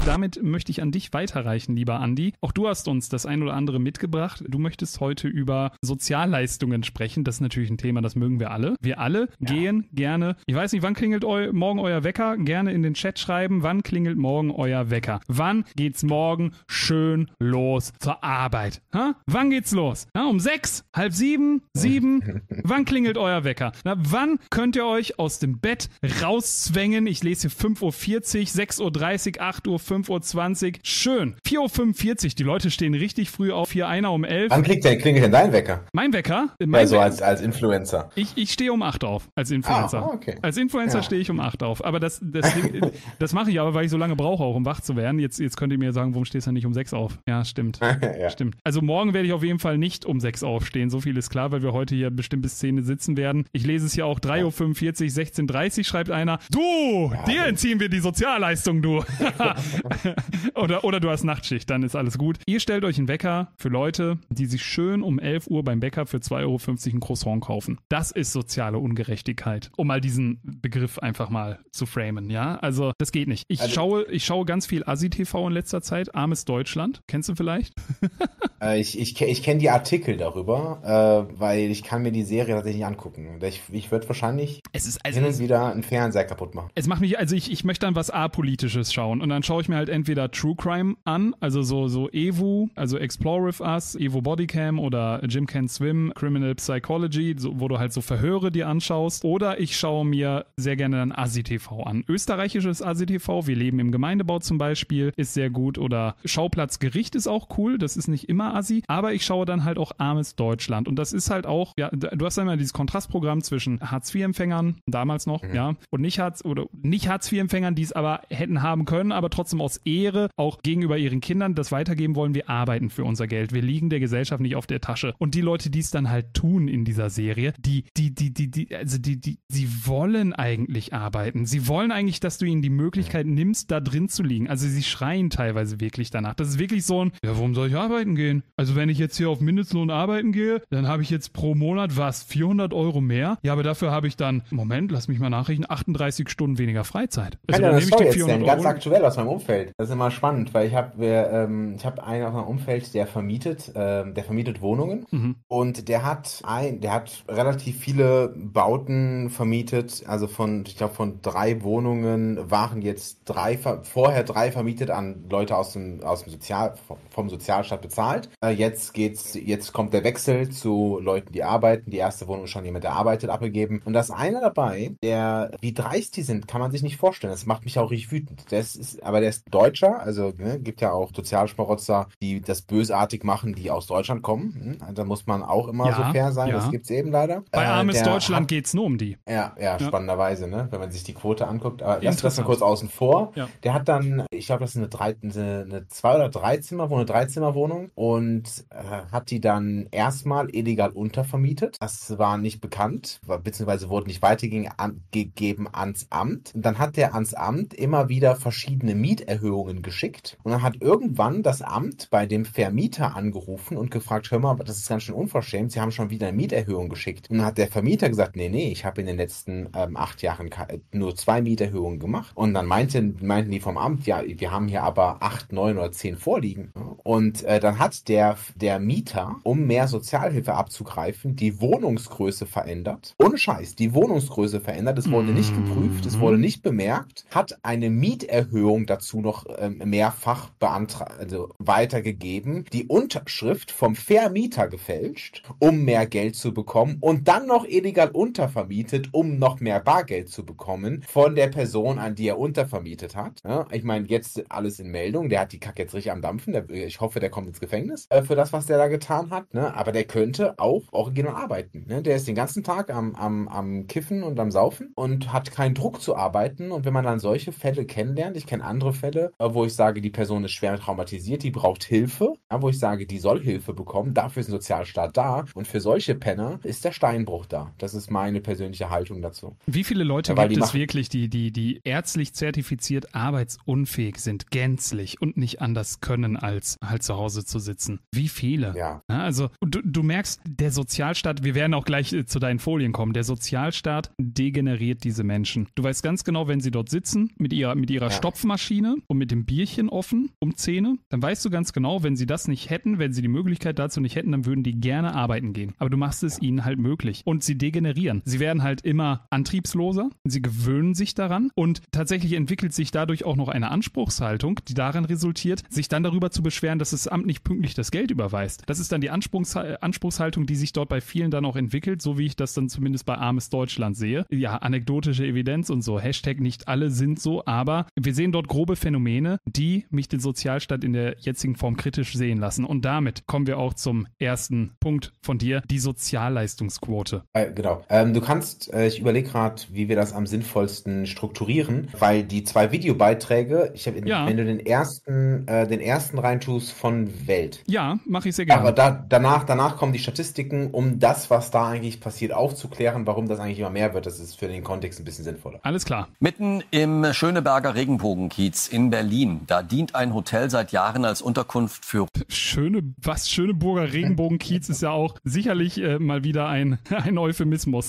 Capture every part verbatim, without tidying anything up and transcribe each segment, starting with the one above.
damit möchte ich an dich weiterreichen, lieber Andi. Auch du hast uns das ein oder andere mitgebracht. Du möchtest heute über Sozialleistungen sprechen. Das ist natürlich ein Thema, das mögen wir alle. Wir alle ja. gehen gerne, ich weiß nicht, wann klingelt eu- morgen euer Wecker? Gerne in den Chat schreiben, wann klingelt morgen euer Wecker? Wann geht's morgen schön los zur Arbeit? Ha? Wann geht's los? Ha? Um sechs? Halb sieben? Sieben? Wann klingelt euer Wecker? Na, wann könnt ihr euch aus dem Bett rauszwängen? Ich lese hier fünf Uhr vierzig, sechs Uhr dreißig, acht Uhr, fünf Uhr zwanzig. Schön. vier Uhr fünfundvierzig. Die Leute stehen richtig früh auf. Hier einer um elf. Wann klingelt denn, klingelt denn dein Wecker? Mein Wecker? Mein ja, so We- als, als Influencer. Ich, ich stehe um acht auf, als Influencer. Ah, okay. Als Influencer ja. stehe ich um acht auf. Aber das, das, Ding, das mache ich aber, weil ich so lange brauche, auch um wach zu werden. Jetzt, jetzt könnt ihr mir sagen, warum stehst du nicht um sechs auf? Ja, stimmt. ja. Stimmt. Also morgen werde ich auf jeden Fall nicht um sechs aufstehen. So viel ist klar, weil wir heute hier bestimmt bis zehn sitzen werden. Ich lese es hier auch drei Uhr fünfundvierzig, sechzehn Uhr dreißig schreibt einer. Du, ja, dir entziehen wir die Sozialleistung, du. oder, oder du hast Nachtschicht, dann ist alles gut. Ihr stellt euch einen Wecker für Leute, die sich schön um elf Uhr beim Bäcker für zwei Euro fünfzig ein Croissant kaufen. Das ist soziale Ungerechtigkeit. Um mal diesen Begriff einfach mal zu framen, ja? Also, das geht nicht. Ich, also, schaue, ich schaue ganz viel Assi-T V in letzter Zeit. Armes Deutschland. Kennst du vielleicht? äh, ich ich, ich kenne die Artikel darüber, äh, weil ich kann mir die Serie tatsächlich nicht angucken. Ich, ich würde wahrscheinlich es ist, also hin und wieder einen Fernseher kaputt machen. Es macht mich, also ich, ich möchte dann was Apolitisches schauen und dann schaue ich mir halt entweder True Crime an, also so, so Evo, also Explore with Us, Evo Bodycam oder Jim Can Swim, Criminal Psychology, so, wo du halt so Verhöre dir anschaust, oder ich schaue mir sehr gerne dann Assi-T V an. Österreichisches Assi-T V, wir leben im Gemeindebau zum Beispiel, ist sehr gut, oder Schauplatzgericht ist auch cool, das ist nicht immer Assi, aber ich schaue dann halt auch Armes Deutschland und das ist halt auch, ja, du hast dann immer dieses Kontrastprogramm zwischen Hartz vier Empfängern, damals noch, mhm. ja, und nicht Hartz, oder nicht Hartz vier Empfängern, die es aber hätten haben können, aber trotzdem aus Ehre auch gegenüber ihren Kindern das weitergeben wollen, wir arbeiten für unser Geld, wir liegen der Gesellschaft nicht auf der Tasche. Und die Leute, die es dann halt tun in dieser Serie, die, die, die, die, die, also die, die, sie wollen eigentlich arbeiten. Sie wollen eigentlich, dass du ihnen die Möglichkeit nimmst, da drin zu liegen. Also sie schreien teilweise wirklich danach. Das ist wirklich so ein, ja, warum soll ich arbeiten gehen? Also wenn ich jetzt hier auf Mindestlohn arbeiten gehe, dann habe ich jetzt pro Monat was, vierhundert Euro mehr? Ja, aber dafür habe ich dann, Moment, lass mich mal nachrechnen, achtunddreißig Stunden weniger Freizeit. Also ja, dann das nehme ich die vierhundert Euro. Ganz aktuell aus meinem Umfeld. Das ist immer spannend, weil ich habe ähm, ich habe einen aus meinem Umfeld, der vermietet, ähm, der vermietet Wohnungen mhm. und der hat ein, der hat relativ viele Bauten vermietet, also von, ich glaube von drei Wohnungen waren jetzt drei, vorher drei vermietet an Leute aus dem, aus dem Sozial, vom Sozialstaat bezahlt. Äh, jetzt geht's, jetzt kommt der Wechsel zu Leuten, die arbeiten. Die erste Wohnung ist schon jemand, der arbeitet, abgegeben. Und da ist einer dabei, der, wie dreist die sind, kann man sich nicht vorstellen. Das macht mich auch richtig wütend. Das ist, aber der ist Deutscher, also ne, gibt ja auch Sozialschmarotzer, die das bösartig machen, die aus Deutschland kommen. Hm? Da muss man auch immer ja, so fair sein. Ja. Das gibt's eben leider. Bei äh, armes Deutschland hat, geht's nur um die. Ja, ja, spannenderweise, ne? Wenn man sich die Quote anguckt. Aber lass das mal kurz außen vor. Ja. Der hat dann, ich glaube, das ist eine, drei, eine, eine zwei oder drei Zimmer, eine Dreizimmerwohnung und äh, hat die dann erstmal illegal untervermietet. Das war nicht bekannt, beziehungsweise wurde nicht weitergegeben ans Amt. Und dann hat der ans Amt immer wieder verschiedene Mieterhöhungen geschickt. Und dann hat irgendwann das Amt bei dem Vermieter angerufen und gefragt, hör mal, das ist ganz schön unverschämt, Sie haben schon wieder eine Mieterhöhung geschickt. Und dann hat der Vermieter gesagt, nee, nee, ich habe in den letzten ähm, acht Jahren nur zwei Mieterhöhungen gemacht. Und dann meinten, meinten die vom Amt, ja, wir haben hier aber acht, neun oder zehn vorliegen. Und äh, dann hat der, der Mieter, um mehr Sozialhilfe abzugreifen, die Wohnungsgröße verändert. Ohne Scheiß, die Wohnungsgröße verändert. Es wurde nicht geprüft, es wurde nicht bemerkt, hat eine Mieterhöhung dazu noch ähm, mehrfach beantragt, also weitergegeben, die Unterschrift vom Vermieter gefälscht, um mehr Geld zu bekommen und dann noch illegal untervermietet, um noch mehr Bargeld zu bekommen von der Person, an die er untervermietet hat. Ja, ich meine, jetzt alles in Meldung, der hat die Kacke jetzt richtig am Dampfen, der, ich hoffe, der kommt ins Gefängnis äh, für das, was der da getan hat, ne? Aber der könnte auch original arbeiten. Ne? Der ist den ganzen Tag am, am, am Kiffen und am Saufen und hat keinen Druck zu arbeiten, und wenn man dann solche Fälle kennenlernt, ich kenne andere Fälle, äh, wo ich sage, die Person ist schwer traumatisiert, die braucht Hilfe, ja, wo ich sage, die soll Hilfe bekommen, dafür ist ein Sozialstaat da, und für solche Penner ist der Steinbruch da. Das ist meine persönliche Haltung dazu. Wie viele Leute ja, gibt es machen, wirklich, die, die, die ärztlich zertifiziert arbeitsunfähig unfähig sind, gänzlich und nicht anders können, als halt zu Hause zu sitzen. Wie viele? Ja. Ja, also du, du merkst, der Sozialstaat, wir werden auch gleich äh, zu deinen Folien kommen, der Sozialstaat degeneriert diese Menschen. Du weißt ganz genau, wenn sie dort sitzen, mit ihrer, mit ihrer Ja. Stopfmaschine und mit dem Bierchen offen um Zähne, dann weißt du ganz genau, wenn sie das nicht hätten, wenn sie die Möglichkeit dazu nicht hätten, dann würden die gerne arbeiten gehen. Aber du machst es ihnen halt möglich. Und sie degenerieren. Sie werden halt immer antriebsloser, sie gewöhnen sich daran und tatsächlich entwickelt sich dadurch auch noch eine Anspruchshaltung, die darin resultiert, sich dann darüber zu beschweren, dass das Amt nicht pünktlich das Geld überweist. Das ist dann die Anspruchs- Anspruchshaltung, die sich dort bei vielen dann auch entwickelt, so wie ich das dann zumindest bei Armes Deutschland sehe. Ja, anekdotische Evidenz und so. Hashtag nicht alle sind so, aber wir sehen dort grobe Phänomene, die mich den Sozialstaat in der jetzigen Form kritisch sehen lassen. Und damit kommen wir auch zum ersten Punkt von dir, die Sozialleistungsquote. Äh, genau. Ähm, du kannst, äh, ich überlege gerade, wie wir das am sinnvollsten strukturieren, weil die zwei Videobeiträge, ich habe, Ja. wenn du den ersten, äh, den ersten reintust von Welt. Ja, mache ich sehr gerne. Aber da, danach, danach kommen die Statistiken, um das, was da eigentlich passiert, aufzuklären, warum das eigentlich immer mehr wird. Das ist für den Kontext ein bisschen sinnvoller. Alles klar. Mitten im Schöneberger Regenbogenkiez in Berlin, da dient ein Hotel seit Jahren als Unterkunft für Schöne, was Schöneburger Regenbogenkiez ist ja auch sicherlich äh, mal wieder ein, ein Euphemismus.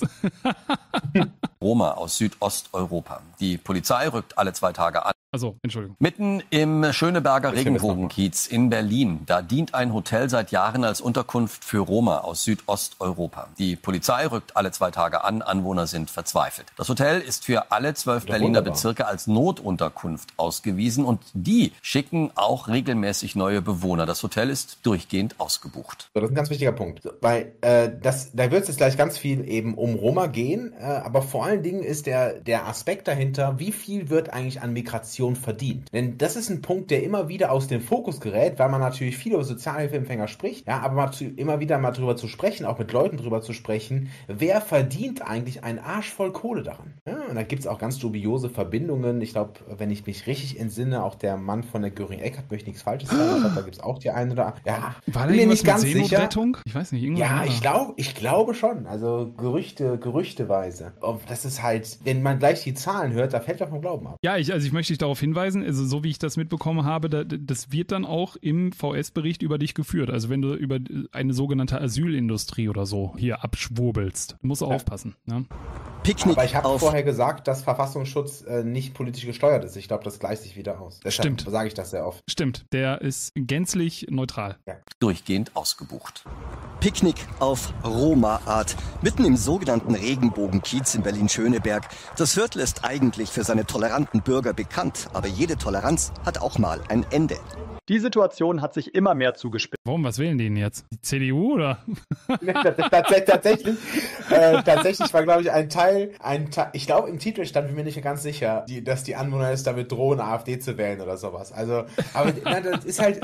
Roma aus Südosteuropa. Die Polizei rückt alle zwei Tage an. Also, Entschuldigung. Mitten im Schöneberger Ich finde es Regenbogenkiez in Berlin, da dient ein Hotel seit Jahren als Unterkunft für Roma aus Südosteuropa. Die Polizei rückt alle zwei Tage an, Anwohner sind verzweifelt. Das Hotel ist für alle zwölf Ja, Berliner wunderbar. Bezirke als Notunterkunft ausgewiesen und die schicken auch regelmäßig neue Bewohner. Das Hotel ist durchgehend ausgebucht. So, das ist ein ganz wichtiger Punkt, weil äh, das, da wird es jetzt gleich ganz viel eben um Roma gehen, äh, aber vor allen Dingen ist der, der Aspekt dahinter, wie viel wird eigentlich an Migration verdient? Denn das ist ein Punkt, der immer wieder aus dem Fokus gerät, weil man natürlich viel über Sozialhilfeempfänger spricht, ja, aber mal zu, immer wieder mal drüber zu sprechen, auch mit Leuten drüber zu sprechen, wer verdient eigentlich einen Arsch voll Kohle daran? Ja, und da gibt es auch ganz dubiose Verbindungen. Ich glaube, wenn ich mich richtig entsinne, auch der Mann von der Göring-Eckert, möchte nichts Falsches sagen, ich glaube, da gibt es auch die einen oder ja, War da bin mir irgendwas nicht ganz mit sicher. Seenotrettung? Ich weiß nicht, irgendwas. Ja, war ich da. glaube, ich glaube schon. Also Gerüchte, gerüchteweise. Und das ist halt, wenn man gleich die Zahlen hört, da fällt man vom Glauben ab. Ja, ich, also ich möchte dich darauf hinweisen, also so wie ich das mitbekommen habe, da, das wird dann auch im V S-Bericht über dich geführt. Also wenn du über eine sogenannte Asylindustrie oder so hier abschwurbelst, musst du Ja. aufpassen. Ne? Picknick Aber ich habe auf vorher gesagt, dass Verfassungsschutz äh, nicht politisch gesteuert ist. Ich glaube, das gleicht sich wieder aus. Deshalb Stimmt. sage ich das sehr oft. Stimmt, der ist gänzlich neutral. Durchgehend ausgebucht. Picknick auf Roma-Art. Mitten im sogenannten Regenbogenkiez in Berlin-Schöneberg. Das Viertel ist eigentlich für seine toleranten Bürger bekannt, aber jede Toleranz hat auch mal ein Ende. Die Situation hat sich immer mehr zugespitzt. Warum, was wählen die denn jetzt? Die C D U oder? tatsächlich, tatsächlich, äh, tatsächlich war, glaube ich, ein Teil, ein Teil, ich glaube, im Titel stand, bin mir nicht ganz sicher, die, dass die Anwohner es damit drohen, AfD zu wählen oder sowas. Also, aber na, das ist halt,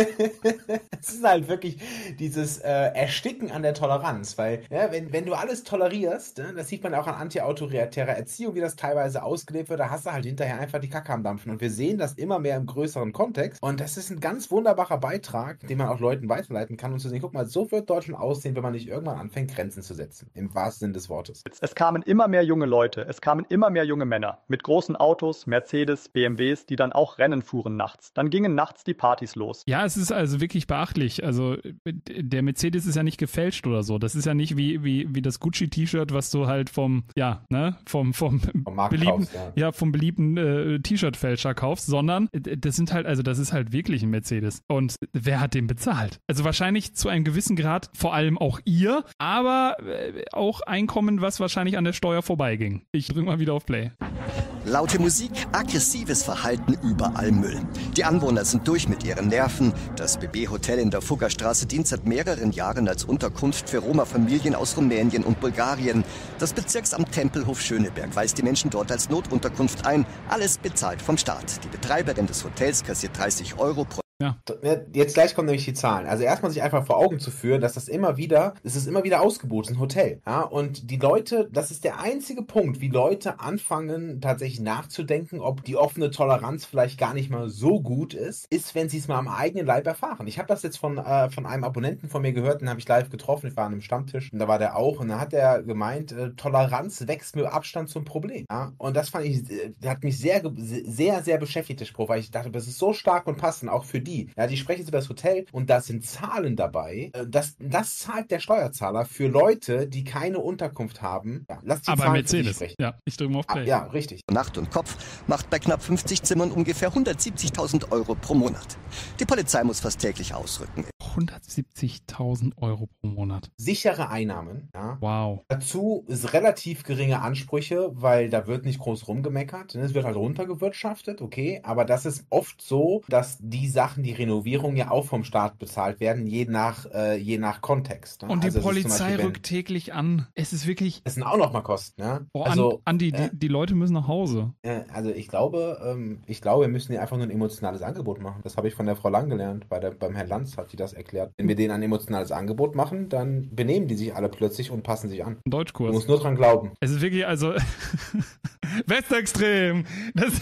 es ist halt wirklich dieses äh, Ersticken an der Toleranz, weil, ja, wenn, wenn du alles tolerierst, ne, das sieht man auch an antiautoritärer Erziehung, wie das teilweise ausgelebt wird, da hast du halt hinterher einfach die Kacke am Dampfen. Und wir sehen das immer mehr im größeren Kontext. Und das ist ein ganz wunderbarer Beitrag, den man auch Leuten weiterleiten kann und zu sehen, guck mal, so wird Deutschland aussehen, wenn man nicht irgendwann anfängt, Grenzen zu setzen. Im wahrsten Sinne des Wortes. Es kamen immer mehr junge Leute, es kamen immer mehr junge Männer mit großen Autos, Mercedes, B M Ws, die dann auch Rennen fuhren nachts. Dann gingen nachts die Partys los. Ja, es ist also wirklich beachtlich. Also der Mercedes ist ja nicht gefälscht oder so. Das ist ja nicht wie, wie, wie das Gucci-T-Shirt, was du halt vom, ja, ne, vom, vom, Vom Markt beliebten, kaufst, ja. ja, vom beliebten äh, T-Shirt-Fälscher kaufst, sondern das sind halt, also das ist halt wirklich ein Mercedes. Und wer hat den bezahlt? Also wahrscheinlich zu einem gewissen Grad, vor allem auch ihr, aber äh, auch Einkommen, was wahrscheinlich an der Steuer vorbeiging. Ich drück mal wieder auf Play. Laute Musik, aggressives Verhalten, überall Müll. Die Anwohner sind durch mit ihren Nerven. Das B B-Hotel in der Fuggerstraße dient seit mehreren Jahren als Unterkunft für Roma-Familien aus Rumänien und Bulgarien. Das Bezirksamt Tempelhof Schöneberg weist die Menschen dort als Notunterkunft ein. Alles bezahlt vom Staat. Die Betreiberin des Hotels kassiert dreißig Euro pro Ja. Jetzt gleich kommen nämlich die Zahlen. Also erstmal sich einfach vor Augen zu führen, dass das immer wieder, es ist immer wieder ausgebucht, ein Hotel. Ja, und die Leute, das ist der einzige Punkt, wie Leute anfangen, tatsächlich nachzudenken, ob die offene Toleranz vielleicht gar nicht mal so gut ist, ist, wenn sie es mal am eigenen Leib erfahren. Ich habe das jetzt von, äh, von einem Abonnenten von mir gehört, den habe ich live getroffen, ich war an einem Stammtisch und da war der auch und da hat er gemeint, äh, Toleranz wächst mit Abstand zum Problem. Ja? Und das fand ich, äh, hat mich sehr, sehr, sehr beschäftigt, der Spruch, weil ich dachte, das ist so stark und passend, auch für die. Ja, die sprechen jetzt über das Hotel und da sind Zahlen dabei. Äh, das, das zahlt der Steuerzahler für Leute, die keine Unterkunft haben. Ja, lass die Aber Zahlen Mercedes, sprechen. ja, ich drücke mal auf Play. Ah, ja, richtig. Nacht und Kopf macht bei knapp fünfzig Zimmern ungefähr hundertsiebzigtausend Euro pro Monat. Die Polizei muss fast täglich ausrücken. hundertsiebzigtausend Euro pro Monat. Sichere Einnahmen. Ja. Wow. Dazu ist relativ geringe Ansprüche, weil da wird nicht groß rumgemeckert. Es wird halt runtergewirtschaftet, okay. Aber das ist oft so, dass die Sachen, die Renovierung ja auch vom Staat bezahlt werden, je nach, äh, je nach Kontext. Ne? Und die also Polizei Beispiel, wenn, rückt täglich an. Es ist wirklich... das sind auch nochmal Kosten. Ne? Oh, also, Andi, äh, die, die Leute müssen nach Hause. äh, also ich glaube, ähm, ich glaube, wir müssen dir einfach nur ein emotionales Angebot machen. Das habe ich von der Frau Lang gelernt. Bei der, beim Herrn Lanz hat die das erklärt. Wenn wir denen ein emotionales Angebot machen, dann benehmen die sich alle plötzlich und passen sich an. Ein Deutschkurs. Du musst nur dran glauben. Es ist wirklich, also... Westextrem! Das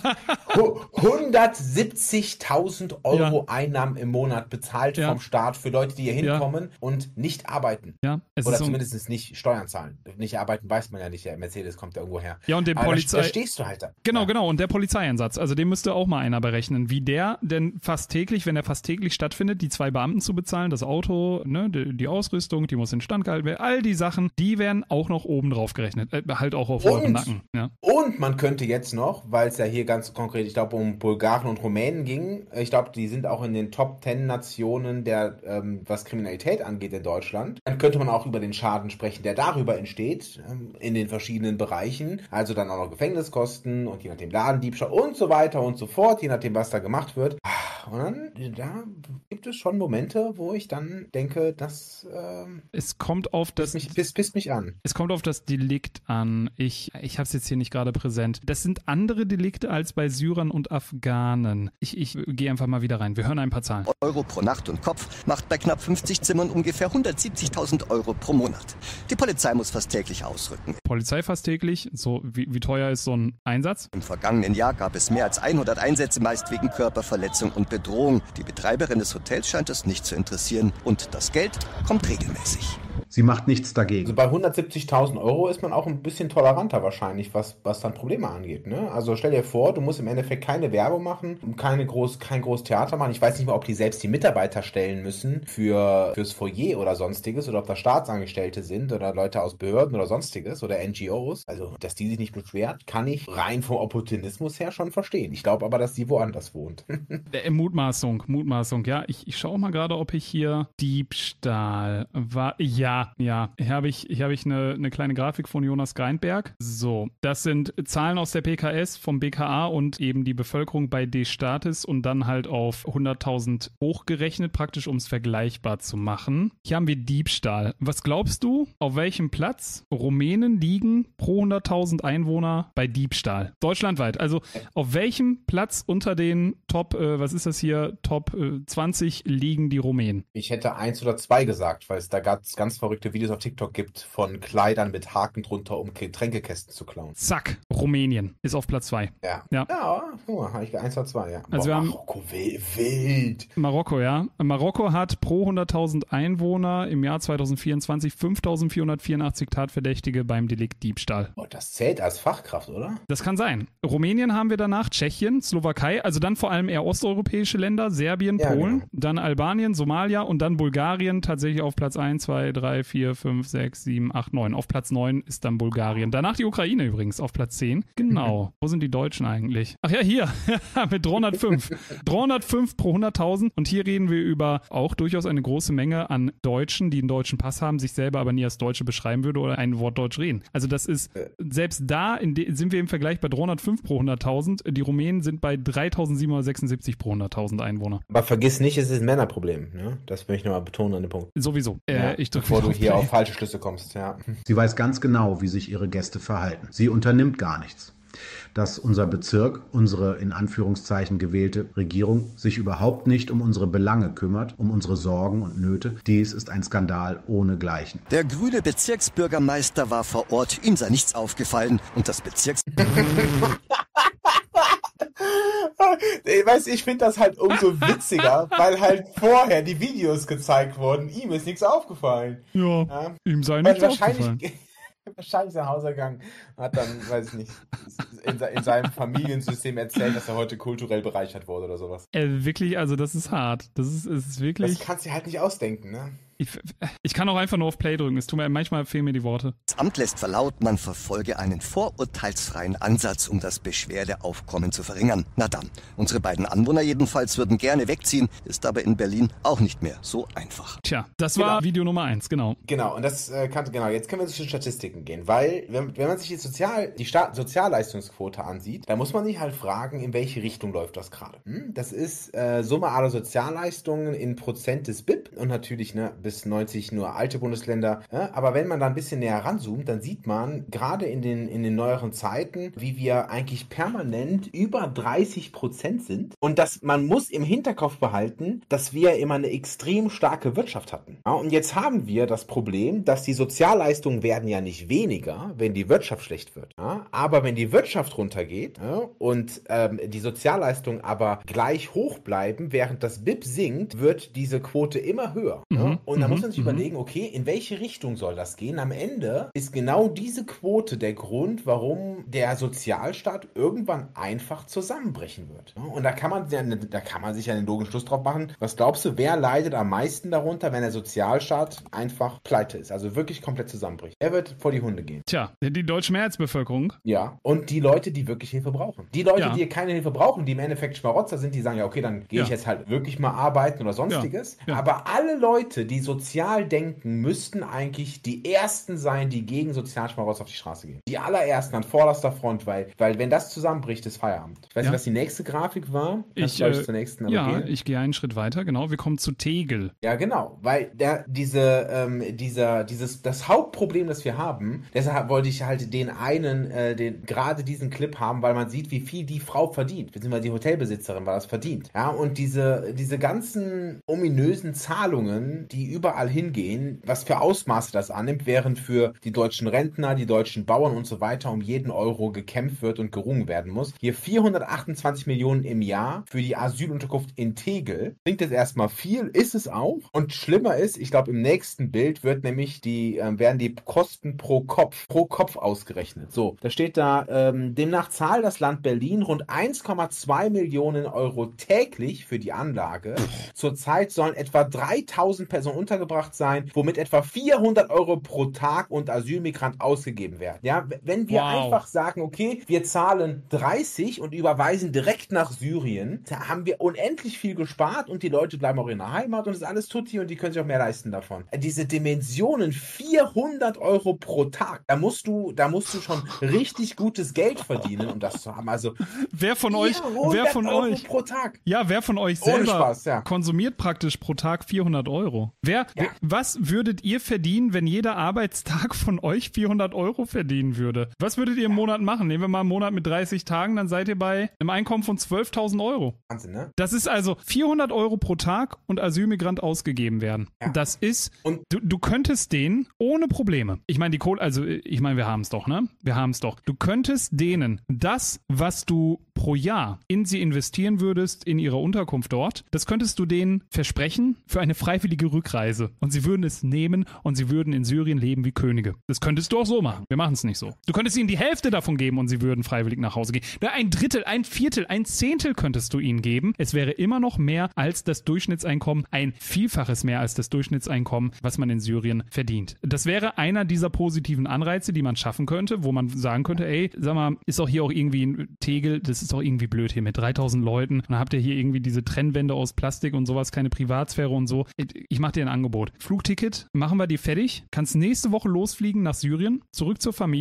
hundertsiebzigtausend Euro Ja. Einnahmen im Monat bezahlt Ja. vom Staat für Leute, die hier Ja. hinkommen und nicht arbeiten. ja, es Oder ist so, zumindest nicht Steuern zahlen. Nicht arbeiten weiß man ja nicht. Der Mercedes kommt ja irgendwo her. ja, und den Aber Polizei... da, da stehst du halt da. Genau, ja. genau. Und der Polizeieinsatz, also den müsste auch mal einer berechnen, wie der denn fast täglich, wenn er fast täglich stattfindet, die zwei Beamten zu bezahlen, das Auto, ne, die, die Ausrüstung, die muss instand gehalten werden, all die Sachen, die werden auch noch oben drauf gerechnet. Äh, halt auch auf Und- euren Nacken. Ja. Und man könnte jetzt noch, weil es ja hier ganz konkret, ich glaube, um Bulgaren und Rumänen ging, ich glaube, die sind auch in den Top zehn Nationen, der, ähm, was Kriminalität angeht in Deutschland, dann könnte man auch über den Schaden sprechen, der darüber entsteht, ähm, in den verschiedenen Bereichen. Also dann auch noch Gefängniskosten und je nachdem Ladendiebstahl und so weiter und so fort, je nachdem, was da gemacht wird. Und dann, da gibt es schon Momente, wo ich dann denke, das ähm, Es kommt auf das... pisst, mich, pisst, pisst mich an. Es kommt auf das Delikt an. Ich, ich habe es jetzt hier nicht gerade präsent. Das sind andere Delikte als bei Syrern und Afghanen. Ich, ich gehe einfach mal wieder rein. Wir hören ein paar Zahlen. Euro pro Nacht und Kopf macht bei knapp fünfzig Zimmern ungefähr hundertsiebzigtausend Euro pro Monat. Die Polizei muss fast täglich ausrücken. Polizei fast täglich. So, wie, wie teuer ist so ein Einsatz? Im vergangenen Jahr gab es mehr als hundert Einsätze, meist wegen Körperverletzung und Bedrohung. Die Betreiberin des Hotels scheint es nicht zu interessieren und das Geld kommt regelmäßig. Sie macht nichts Also dagegen. bei hundertsiebzigtausend Euro ist man auch ein bisschen toleranter wahrscheinlich, was, was dann Probleme angeht. Ne? Also stell dir vor, du musst im Endeffekt keine Werbung machen, keine groß, kein groß Theater machen. Ich weiß nicht mal, ob die selbst die Mitarbeiter stellen müssen für fürs Foyer oder sonstiges oder ob das Staatsangestellte sind oder Leute aus Behörden oder sonstiges oder N G Os. Also, dass die sich nicht beschwert, kann ich rein vom Opportunismus her schon verstehen. Ich glaube aber, dass die woanders wohnt. Äh, Mutmaßung, Mutmaßung, ja. Ich, ich schaue mal gerade, ob ich hier Diebstahl war. Ja, ja. Hier habe ich, hier habe ich eine, eine kleine Grafik von Jonas Greinberg. So, das sind Zahlen aus der P K S, vom B K A und eben die Bevölkerung bei D-Status und dann halt auf hunderttausend hochgerechnet, praktisch um es vergleichbar zu machen. Hier haben wir Diebstahl. Was glaubst du, auf welchem Platz Rumänen liegen pro hunderttausend Einwohner bei Diebstahl? Deutschlandweit. Also auf welchem Platz unter den Top, äh, was ist das hier, Top äh, zwanzig liegen die Rumänen? Ich hätte eins oder zwei gesagt, weil es da ganz, ganz verrückte Videos auf TikTok gibt von Kleidern mit Haken drunter, um Getränkekästen zu klauen. Zack, Rumänien ist auf Platz zwei. Ja. Ja. Ja, guck mal, habe ich eins oder zwei, ja. Also wir haben- Marokko, wild, wild. Marokko, ja. Marokko hat pro hunderttausend Einwohner im Jahr zwanzig vierundzwanzig fünftausendvierhundertvierundachtzig Tatverdächtige beim Delikt Diebstahl. Oh, das zählt als Fachkraft, oder? Das kann sein. Rumänien haben wir danach, Tschechien, Slowakei, also dann vor allem eher osteuropäische Länder, Serbien, Ja, Polen, genau. dann Albanien, Somalia und dann Bulgarien tatsächlich auf Platz eins, zwei, drei, vier, fünf, sechs, sieben, acht, neun. Auf Platz neun ist dann Bulgarien. Danach die Ukraine übrigens auf Platz zehn. Genau. Wo sind die Deutschen eigentlich? Ach ja, hier mit dreihundertfünf. dreihundertfünf pro hunderttausend und hier reden wir über auch durchaus eine große Menge an Deutschen, die einen deutschen Pass haben, sich selber aber nie als Deutsche beschreiben würde oder ein Wort Deutsch reden. Also das ist, selbst da in de, sind wir im Vergleich bei dreihundertfünf pro hunderttausend. Die Rumänen sind bei dreitausendsiebenhundertsechsundsiebzig pro hunderttausend Einwohner. Aber vergiss nicht, es ist ein Männerproblem. Ne? Das will ich nochmal betonen an dem Punkt. Sowieso. Äh, Ja, ich drücke bevor du auf hier Play. auf falsche Schlüsse kommst. Ja. Sie weiß ganz genau, wie sich ihre Gäste verhalten. Sie unternimmt gar nichts. dass unser Bezirk, unsere in Anführungszeichen gewählte Regierung, sich überhaupt nicht um unsere Belange kümmert, um unsere Sorgen und Nöte. Dies ist ein Skandal ohnegleichen. Der grüne Bezirksbürgermeister war vor Ort, ihm sei nichts aufgefallen und das Bezirks... Ich weiß, ich finde das halt umso witziger, weil halt vorher die Videos gezeigt wurden, ihm ist nichts aufgefallen. Ja, ja? ihm sei nichts wahrscheinlich, aufgefallen. Wahrscheinlich nach Hause gegangen und hat dann, weiß ich nicht, in, in seinem Familiensystem erzählt, dass er heute kulturell bereichert wurde oder sowas. Äh, wirklich, also das ist hart. Das ist, ist wirklich... Das kannst du dir halt nicht ausdenken, ne? Ich, ich kann auch einfach nur auf Play drücken. Es tut mir, manchmal fehlen mir die Worte. Das Amt lässt verlauten, man verfolge einen vorurteilsfreien Ansatz, um das Beschwerdeaufkommen zu verringern. Na dann, unsere beiden Anwohner jedenfalls würden gerne wegziehen, ist aber in Berlin auch nicht mehr so einfach. Tja, das war Genau. Video Nummer eins, genau. Genau, und das äh, kann, genau, jetzt können wir zu den Statistiken gehen, weil, wenn, wenn man sich die, Sozial, die Sta- Sozialleistungsquote ansieht, dann muss man sich halt fragen, in welche Richtung läuft das gerade. Hm? Das ist äh, Summe aller Sozialleistungen in Prozent des B I P und natürlich, ne, bis neunzig nur alte Bundesländer. Ja, aber wenn man da ein bisschen näher ranzoomt, dann sieht man gerade in den, in den neueren Zeiten, wie wir eigentlich permanent über dreißig Prozent sind. Und dass man muss im Hinterkopf behalten, dass wir immer eine extrem starke Wirtschaft hatten. Ja, und jetzt haben wir das Problem, dass die Sozialleistungen werden ja nicht weniger, wenn die Wirtschaft schlecht wird. Ja, aber wenn die Wirtschaft runtergeht ja, und ähm, die Sozialleistungen aber gleich hoch bleiben, während das B I P sinkt, wird diese Quote immer höher. Mhm. Ja, und da muss man sich mhm. überlegen, okay, in welche Richtung soll das gehen? Am Ende ist genau diese Quote der Grund, warum der Sozialstaat irgendwann einfach zusammenbrechen wird. Und da kann man, da kann man sich ja einen logischen Schluss drauf machen. Was glaubst du, wer leidet am meisten darunter, wenn der Sozialstaat einfach pleite ist? Also wirklich komplett zusammenbricht. Er wird vor die Hunde gehen. Tja, die deutsche Mehrheitsbevölkerung. Ja, und die Leute, die wirklich Hilfe brauchen. Die Leute, ja. die keine Hilfe brauchen, die im Endeffekt Schmarotzer sind, die sagen, ja okay, dann gehe ja. ich jetzt halt wirklich mal arbeiten oder sonstiges. Ja. Ja. Aber alle Leute, die sozial denken, müssten eigentlich die Ersten sein, die gegen Sozialschmarotzer auf die Straße gehen. Die allerersten an vorderster Front, weil, weil wenn das zusammenbricht, ist Feierabend. Ich weiß ja. nicht, was die nächste Grafik war. Ich, äh, zur nächsten, aber ja, gehen? ich gehe einen Schritt weiter, genau. Wir kommen zu Tegel. Ja, genau, weil der, diese, ähm, dieser, dieses, das Hauptproblem, das wir haben, deshalb wollte ich halt den einen, äh, den, gerade diesen Clip haben, weil man sieht, wie viel die Frau verdient, beziehungsweise die Hotelbesitzerin, weil das verdient. Ja, und diese, diese ganzen ominösen Zahlungen, die überall hingehen, was für Ausmaße das annimmt, während für die deutschen Rentner, die deutschen Bauern und so weiter um jeden Euro gekämpft wird und gerungen werden muss. Hier vierhundertachtundzwanzig Millionen im Jahr für die Asylunterkunft in Tegel. Klingt jetzt erstmal viel, ist es auch. Und schlimmer ist, ich glaube, im nächsten Bild wird nämlich die, äh, werden die Kosten pro Kopf, pro Kopf ausgerechnet. So, da steht da, ähm, demnach zahlt das Land Berlin rund eins Komma zwei Millionen Euro täglich für die Anlage. Zurzeit sollen etwa dreitausend Personen untergebracht sein, womit etwa vierhundert Euro pro Tag und Asylmigrant ausgegeben werden. Ja, wenn wir wow. einfach sagen, okay, wir zahlen dreißig und überweisen direkt nach Syrien, da haben wir unendlich viel gespart und die Leute bleiben auch in der Heimat und das ist alles tutti und die können sich auch mehr leisten davon. Diese Dimensionen, vierhundert Euro pro Tag, da musst du, da musst du schon richtig gutes Geld verdienen, um das zu haben. Also wer von euch, wer von Euro euch pro Tag. Ja, wer von euch Ohne selber Spaß, ja. konsumiert praktisch pro Tag vierhundert Euro? Wer, Ja. was würdet ihr verdienen, wenn jeder Arbeitstag von euch vierhundert Euro verdienen würde? Was würdet ihr im Monat machen? Nehmen wir mal einen Monat mit dreißig Tagen, dann seid ihr bei einem Einkommen von zwölftausend Euro. Wahnsinn, ne? Das ist also vierhundert Euro pro Tag und Asylmigrant ausgegeben werden. Ja. Das ist, Und- du, du könntest denen ohne Probleme, ich meine die Kohle, also ich meine wir haben es doch, ne? Wir haben es doch. Du könntest denen das, was du pro Jahr in sie investieren würdest, in ihre Unterkunft dort, das könntest du denen versprechen für eine freiwillige Rückreise. Und sie würden es nehmen und sie würden in Syrien leben wie Könige. Das könntest du auch so machen. Wir machen es nicht so. Du könntest ihnen die Hälfte davon geben und sie würden freiwillig nach Hause gehen. Ein Drittel, ein Viertel, ein Zehntel könntest du ihnen geben. Es wäre immer noch mehr als das Durchschnittseinkommen, ein Vielfaches mehr als das Durchschnittseinkommen, was man in Syrien verdient. Das wäre einer dieser positiven Anreize, die man schaffen könnte, wo man sagen könnte, ey, sag mal, ist auch hier auch irgendwie ein Tegel, das ist doch irgendwie blöd hier mit dreitausend Leuten. Und dann habt ihr hier irgendwie diese Trennwände aus Plastik und sowas, keine Privatsphäre und so. Ich mach dir ein Angebot. Flugticket, machen wir dir fertig. Kannst nächste Woche losfliegen nach Syrien, zurück zur Familie.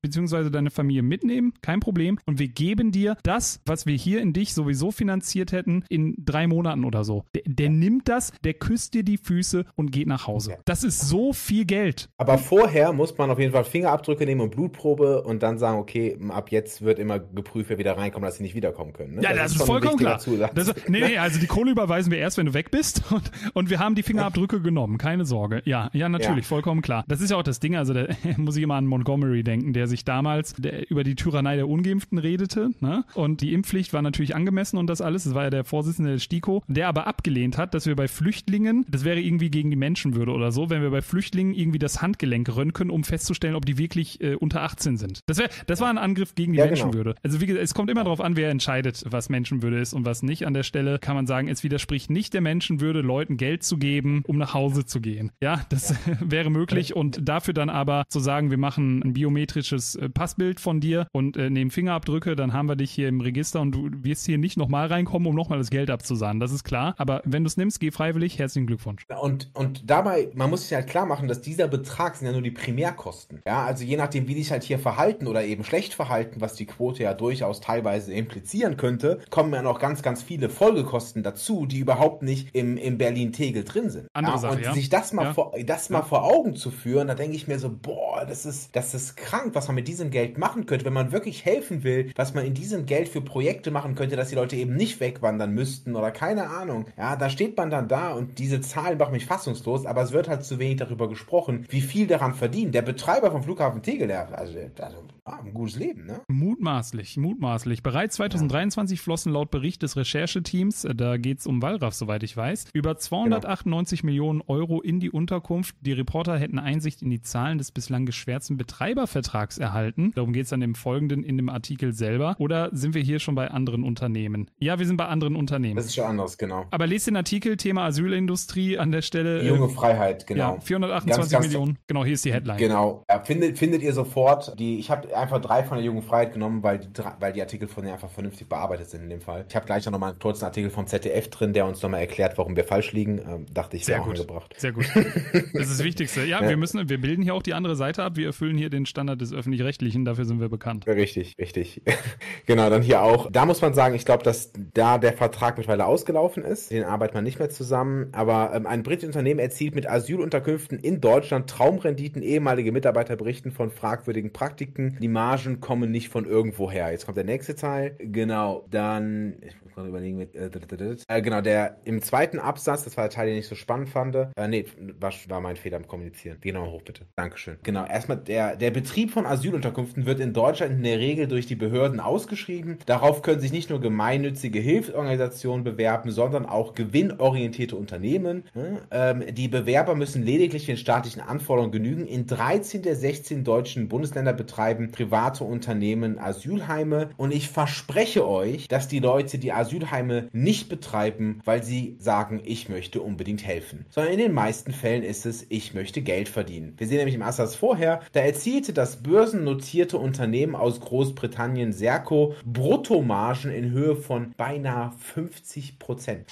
bzw. deine Familie mitnehmen, kein Problem. Und wir geben dir das, was wir hier in dich sowieso finanziert hätten, in drei Monaten oder so. Der, der nimmt das, der küsst dir die Füße und geht nach Hause. Das ist so viel Geld. Aber vorher muss man auf jeden Fall Fingerabdrücke nehmen und Blutprobe und dann sagen, okay, ab jetzt wird immer geprüft, wer wieder reinkommt, dass sie nicht wiederkommen können. Ne? Ja, das, das ist, ist vollkommen klar. Das, nee, nee, also die Kohle überweisen wir erst, wenn du weg bist und, und wir haben die Fingerabdrücke genommen, keine Sorge. Ja, ja, natürlich, ja. vollkommen klar. Das ist ja auch das Ding, also da muss ich immer an Montgomery denken, der sich damals der, über die Tyrannei der Ungeimpften redete, ne? Und die Impfpflicht war natürlich angemessen und das alles, das war ja der Vorsitzende der STIKO, der aber abgelehnt hat, dass wir bei Flüchtlingen, das wäre irgendwie gegen die Menschenwürde oder so, wenn wir bei Flüchtlingen irgendwie das Handgelenk röntgen, um festzustellen, ob die wirklich äh, unter achtzehn sind. Das, wär, das war ein Angriff gegen die ja, Menschenwürde. Genau. Also wie gesagt, es kommt immer darauf an, wer entscheidet, was Menschenwürde ist und was nicht. An der Stelle kann man sagen, es widerspricht nicht der Menschenwürde, Leuten Geld zu geben, um nach Hause zu gehen. Ja, das ja. wäre möglich und dafür dann aber zu sagen, wir machen ein biometrisches äh, Passbild von dir und äh, nehmen Fingerabdrücke, dann haben wir dich hier im Register und du wirst hier nicht nochmal reinkommen, um nochmal das Geld abzusahnen. Das ist klar. Aber wenn du es nimmst, geh freiwillig. Herzlichen Glückwunsch. Und, und dabei, man muss sich halt klar machen, dass dieser Betrag sind ja nur die Primärkosten. Ja, also je nachdem, wie dich halt hier verhalten oder eben schlecht verhalten, was die Quote ja durchaus teilweise implizieren könnte, kommen ja noch ganz, ganz viele Folgekosten dazu, die überhaupt nicht im, im Berlin-Tegel drin sind. Andere ja, Sache, und ja. sich das mal, ja. vor, das mal ja. vor Augen zu führen, da denke ich mir so, boah, das ist, das ist krank, was man mit diesem Geld machen könnte, wenn man wirklich helfen will, was man in diesem Geld für Projekte machen könnte, dass die Leute eben nicht wegwandern müssten oder keine Ahnung. Ja, da steht man dann da und diese Zahlen machen mich fassungslos, aber es wird halt zu wenig darüber gesprochen, wie viel daran verdient. Der Betreiber vom Flughafen Tegel, der, also, also ah, ein gutes Leben, ne? Mutmaßlich, mutmaßlich. Bereits zwanzig dreiundzwanzig ja. flossen laut Bericht des Rechercheteams, da geht es um Wallraff, soweit ich weiß, über zweihundertachtundneunzig genau. Millionen Euro in die Unterkunft. Die Reporter hätten Einsicht in die Zahlen des bislang geschwärzten Betreibervertrags erhalten. Darum geht es dann im Folgenden in dem Artikel selber. Oder sind wir hier schon bei anderen Unternehmen? Ja, wir sind bei anderen Unternehmen. Das ist schon anders, genau. Aber lest den Artikel, Thema Asylindustrie an der Stelle. Die junge äh, Freiheit, genau. Ja, vierhundertachtundzwanzig ganz, ganz Millionen. Genau, hier ist die Headline. Genau. Ja, findet, findet ihr sofort. Die, ich habe einfach drei von der jungen Freiheit genommen, weil die, weil die Artikel von denen einfach vernünftig bearbeitet sind in dem Fall. Ich habe gleich noch mal einen kurzen Artikel vom Z D F drin, der uns nochmal erklärt, warum wir falsch liegen. Ähm, dachte ich, sehr gut. Angebracht. Sehr gut. Das ist das Wichtigste. Ja, ja, wir müssen, wir bilden hier auch die andere Seite ab. Wir erfüllen hier den Standard des Öffentlich-Rechtlichen. Dafür sind wir bekannt. Richtig, richtig. Genau, dann hier auch. Da muss man sagen, ich glaube, dass da der Vertrag mittlerweile ausgelaufen ist. Den arbeitet man nicht mehr zusammen. Aber ähm, ein britisches Unternehmen erzielt mit Asylunterkünften in Deutschland Traumrenditen. Ehemalige Mitarbeiter berichten von fragwürdigen Praktiken. Die Margen kommen nicht von irgendwoher. Jetzt kommt der nächste Teil. Genau, dann... Ich muss gerade überlegen. Mit, äh, äh, genau, der im zweiten Absatz, das war der Teil, den ich so spannend fand. Äh, nee, war, war mein Fehler im Kommunizieren. Geh nochmal hoch, bitte. Dankeschön. Genau, erstmal, der, der Betrieb von Asylunterkünften wird in Deutschland in der Regel durch die Behörden ausgeschrieben. Darauf können sich nicht nur gemeinnützige Hilfsorganisationen bewerben, sondern auch gewinnorientierte Unternehmen. Ähm, die Bewerber müssen lediglich den staatlichen Anforderungen genügen. In dreizehn der sechzehn deutschen Bundesländer betreiben private Unternehmen Asylheime. Und ich verspreche euch, dass die Leute die Asylheime nicht betreiben, weil sie sagen, ich möchte unbedingt helfen. Sondern in den meisten Fällen ist es, ich möchte Geld verdienen. Wir sehen nämlich im Absatz vorher, da erzielte das börsennotierte Unternehmen aus Großbritannien Serco Bruttomargen in Höhe von beinahe fünfzig Prozent.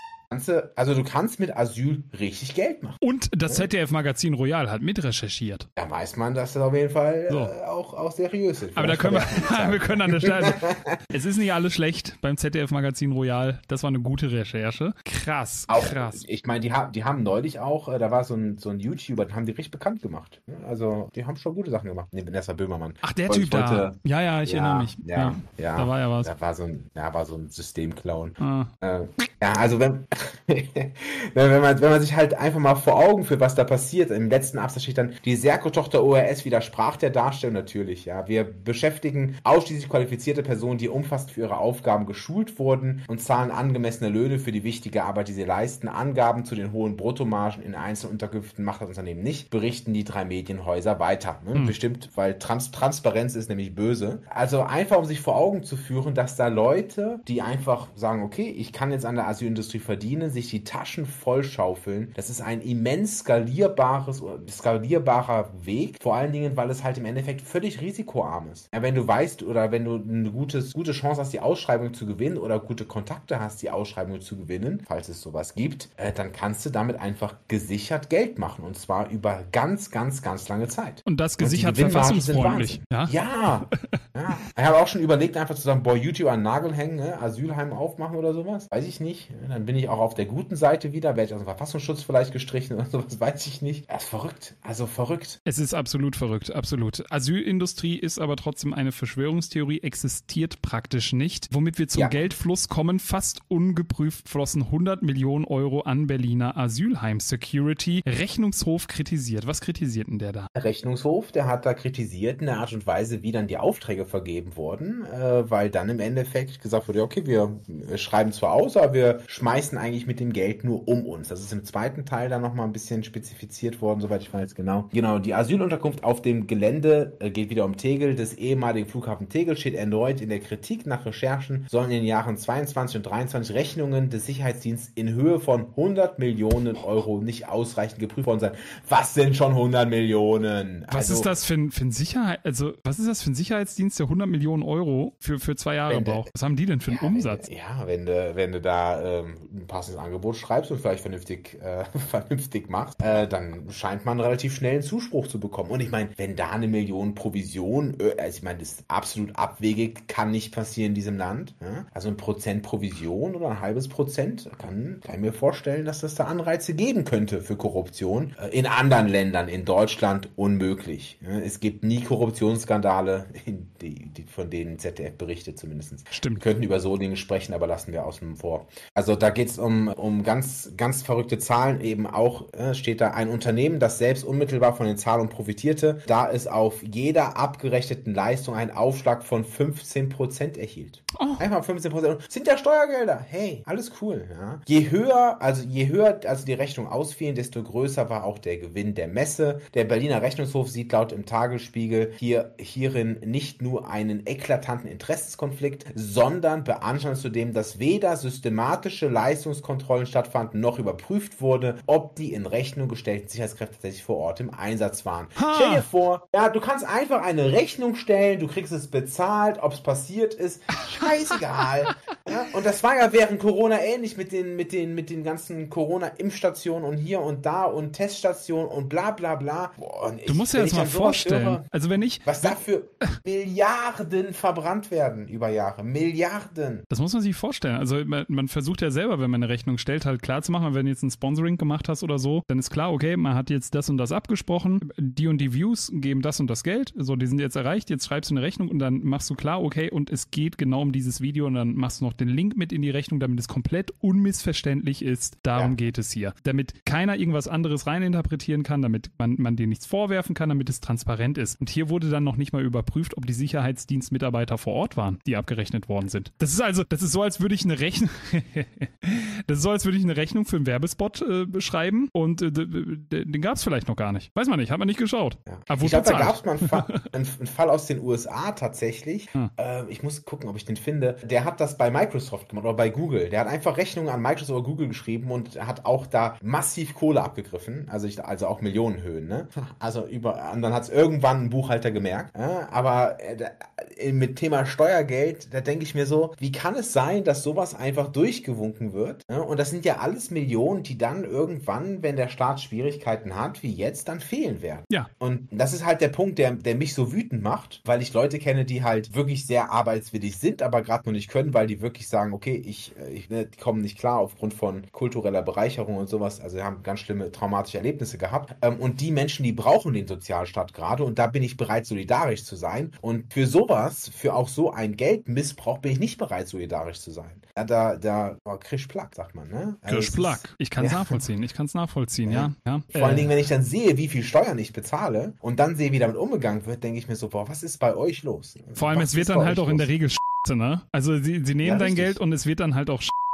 Also du kannst mit Asyl richtig Geld machen. Und das Z D F-Magazin Royal hat mitrecherchiert. Da weiß man, dass das auf jeden Fall so. äh, auch, auch seriös ist. Aber da können wir, wir können an der Stelle, es ist nicht alles schlecht beim Z D F-Magazin Royal. Das war eine gute Recherche. Krass, auch, krass. Ich meine, die, die haben neulich auch, äh, da war so ein, so ein YouTuber, den haben die richtig bekannt gemacht. Also die haben schon gute Sachen gemacht. Nee, Vanessa Böhmermann. Ach, der Typ wollte, da. Ja, ja, ich ja, erinnere mich. Ja, ja, ja. Da war ja was. Da war so ein, ja, war so ein Systemclown. Ah. Äh, ja, also wenn... wenn, man, wenn man sich halt einfach mal vor Augen führt, was da passiert, im letzten Absatz steht dann, die Serco-Tochter O R S widersprach der Darstellung natürlich, ja. Wir beschäftigen ausschließlich qualifizierte Personen, die umfassend für ihre Aufgaben geschult wurden und zahlen angemessene Löhne für die wichtige Arbeit, die sie leisten. Angaben zu den hohen Bruttomargen in Einzelunterkünften macht das Unternehmen nicht, berichten die drei Medienhäuser weiter. Ne? Mhm. Bestimmt, weil Trans- Transparenz ist nämlich böse. Also einfach, um sich vor Augen zu führen, dass da Leute, die einfach sagen, okay, ich kann jetzt an der Asylindustrie verdienen, verdienen, sich die Taschen vollschaufeln. Das ist ein immens skalierbares, skalierbarer Weg, vor allen Dingen, weil es halt im Endeffekt völlig risikoarm ist. Ja, wenn du weißt oder wenn du eine gutes, gute Chance hast, die Ausschreibung zu gewinnen oder gute Kontakte hast, die Ausschreibung zu gewinnen, falls es sowas gibt, äh, dann kannst du damit einfach gesichert Geld machen und zwar über ganz, ganz, ganz lange Zeit. Und das gesichert verfassungsfreundlich. Ja, ja. ja. Ich habe auch schon überlegt, einfach zu sagen, boah, YouTube an den Nagel hängen, ne? Asylheim aufmachen oder sowas. Weiß ich nicht. Dann bin ich auch auf der guten Seite wieder. Werde ich aus dem Verfassungsschutz vielleicht gestrichen oder sowas, weiß ich nicht. Das ist verrückt. Also verrückt. Es ist absolut verrückt, absolut. Asylindustrie ist aber trotzdem eine Verschwörungstheorie, existiert praktisch nicht. Womit wir zum ja. Geldfluss kommen, fast ungeprüft flossen hundert Millionen Euro an Berliner Asylheim-Security. Rechnungshof kritisiert. Was kritisiert denn der da? Der Rechnungshof, der hat da kritisiert in der Art und Weise, wie dann die Aufträge vergeben wurden, äh, weil dann im Endeffekt gesagt wurde, okay, wir schreiben zwar aus, aber wir schmeißen eigentlich mit dem Geld nur um uns. Das ist im zweiten Teil dann nochmal ein bisschen spezifiziert worden, soweit ich weiß, genau. Genau, die Asylunterkunft auf dem Gelände, äh, geht wieder um Tegel, des ehemaligen Flughafen Tegel, steht erneut in der Kritik. Nach Recherchen sollen in den Jahren zweiundzwanzig und dreiundzwanzig Rechnungen des Sicherheitsdienstes in Höhe von hundert Millionen Euro nicht ausreichend geprüft worden sein. Was sind schon hundert Millionen? Was also, ist das für ein, für ein Sicherheit, also was ist das für ein Sicherheitsdienst, der hundert Millionen Euro für, für zwei Jahre braucht? Was haben die denn für einen ja, Umsatz? Wenn, ja, wenn du, wenn du da ähm, ein passendes Angebot schreibst und vielleicht vernünftig, äh, vernünftig machst, äh, dann scheint man relativ schnell einen Zuspruch zu bekommen. Und ich meine, wenn da eine Million Provision, äh, also ich meine, das ist absolut abwegig, kann nicht passieren in diesem Land. Ja? Also ein Prozent Provision oder ein halbes Prozent, kann, kann ich mir vorstellen, dass das da Anreize geben könnte für Korruption. Äh, in anderen Ländern, in Deutschland unmöglich. Ja? Es gibt nie Korruptionsskandale, in die, die, von denen Z D F berichtet zumindest. Stimmt. Wir könnten über so Dinge sprechen, aber lassen wir außen vor. Also da geht es um, um ganz, ganz verrückte Zahlen. Eben auch äh, steht da ein Unternehmen, das selbst unmittelbar von den Zahlungen profitierte, da es auf jeder abgerechneten Leistung einen Aufschlag von fünfzehn Prozent erhielt. Oh. Einfach fünfzehn Prozent. Sind ja Steuergelder. Hey, alles cool. Ja. Je höher, also je höher also die Rechnung ausfielen, desto größer war auch der Gewinn der Messe. Der Berliner Rechnungshof sieht laut im Tagesspiegel hier, hierin nicht nur einen eklatanten Interessenskonflikt, sondern beanstandet zudem, dass weder systematische Leistungskontrollen stattfanden, noch überprüft wurde, ob die in Rechnung gestellten Sicherheitskräfte tatsächlich vor Ort im Einsatz waren. Ha. Stell dir vor, ja, du kannst einfach eine Rechnung stellen, du kriegst es bezahlt, ob es passiert ist, scheißegal. Ja, und das war ja während Corona ähnlich mit den, mit den, mit den ganzen Corona-Impfstationen und hier und da und Teststationen und bla bla bla. Boah, und ich, du musst dir das mal vorstellen. Höre, also wenn ich... Was da für Milliarden verbrannt werden über Jahre. Milliarden. Das muss man sich vorstellen. Also man, man versucht ja selber, wenn man eine Rechnung stellt, halt klar zu machen, wenn du jetzt ein Sponsoring gemacht hast oder so, dann ist klar, okay, man hat jetzt das und das abgesprochen, die und die Views geben das und das Geld, so, die sind jetzt erreicht, jetzt schreibst du eine Rechnung und dann machst du klar, okay, und es geht genau um dieses Video und dann machst du noch den Link mit in die Rechnung, damit es komplett unmissverständlich ist. Darum ja. geht es hier. Damit keiner irgendwas anderes reininterpretieren kann, damit man, man dir nichts vorwerfen kann, damit es transparent ist. Und hier wurde dann noch nicht mal überprüft, ob die Sicherheitsdienstmitarbeiter vor Ort waren, die abgerechnet worden sind. Das ist also, das ist so, als würde ich eine Rechnung das ist so, als würde ich eine Rechnung für einen Werbespot äh, beschreiben und äh, den, den gab es vielleicht noch gar nicht. Weiß man nicht, hat man nicht geschaut. Ja. Ich glaube, da gab es mal einen Fall, einen, einen Fall aus den U S A tatsächlich. Hm. Äh, ich muss gucken, ob ich den finde. Der hat das bei Microsoft gemacht oder bei Google. Der hat einfach Rechnungen an Microsoft oder Google geschrieben und hat auch da massiv Kohle abgegriffen. Also, ich, also auch Millionenhöhen. Ne? Also über, und dann hat es irgendwann ein Buchhalter gemerkt. Ja? Aber äh, mit Thema Steuergeld, da denke ich mir so, wie kann es sein, dass sowas einfach durchgewunken wird? Ja? Und das sind ja alles Millionen, die dann irgendwann, wenn der Staat Schwierigkeiten hat, wie jetzt, dann fehlen werden. Ja. Und das ist halt der Punkt, der, der mich so wütend macht, weil ich Leute kenne, die halt wirklich sehr arbeitswillig sind, aber gerade noch nicht können, weil die wirklich sagen, okay, ich, ich ne, die kommen nicht klar aufgrund von kultureller Bereicherung und sowas. Also haben ganz schlimme traumatische Erlebnisse gehabt. Ähm, und die Menschen, die brauchen den Sozialstaat gerade und da bin ich bereit, solidarisch zu sein. Und für sowas, für auch so ein Geldmissbrauch bin ich nicht bereit, solidarisch zu sein. Ja, da, da, oh, Krisch Plack, sagt man, ne? Also Krisch Plack. Ich kann es ja. nachvollziehen. Ich kann es nachvollziehen, ja. ja. ja. Vor äh. allen Dingen, wenn ich dann sehe, wie viel Steuern ich bezahle und dann sehe, wie damit umgegangen wird, denke ich mir so, boah, was ist bei euch los? Vor allem, was es wird dann halt auch los? In der Regel Scheiße, ne? Also sie, sie nehmen ja, dein richtig. Geld und es wird dann halt auch Scheiße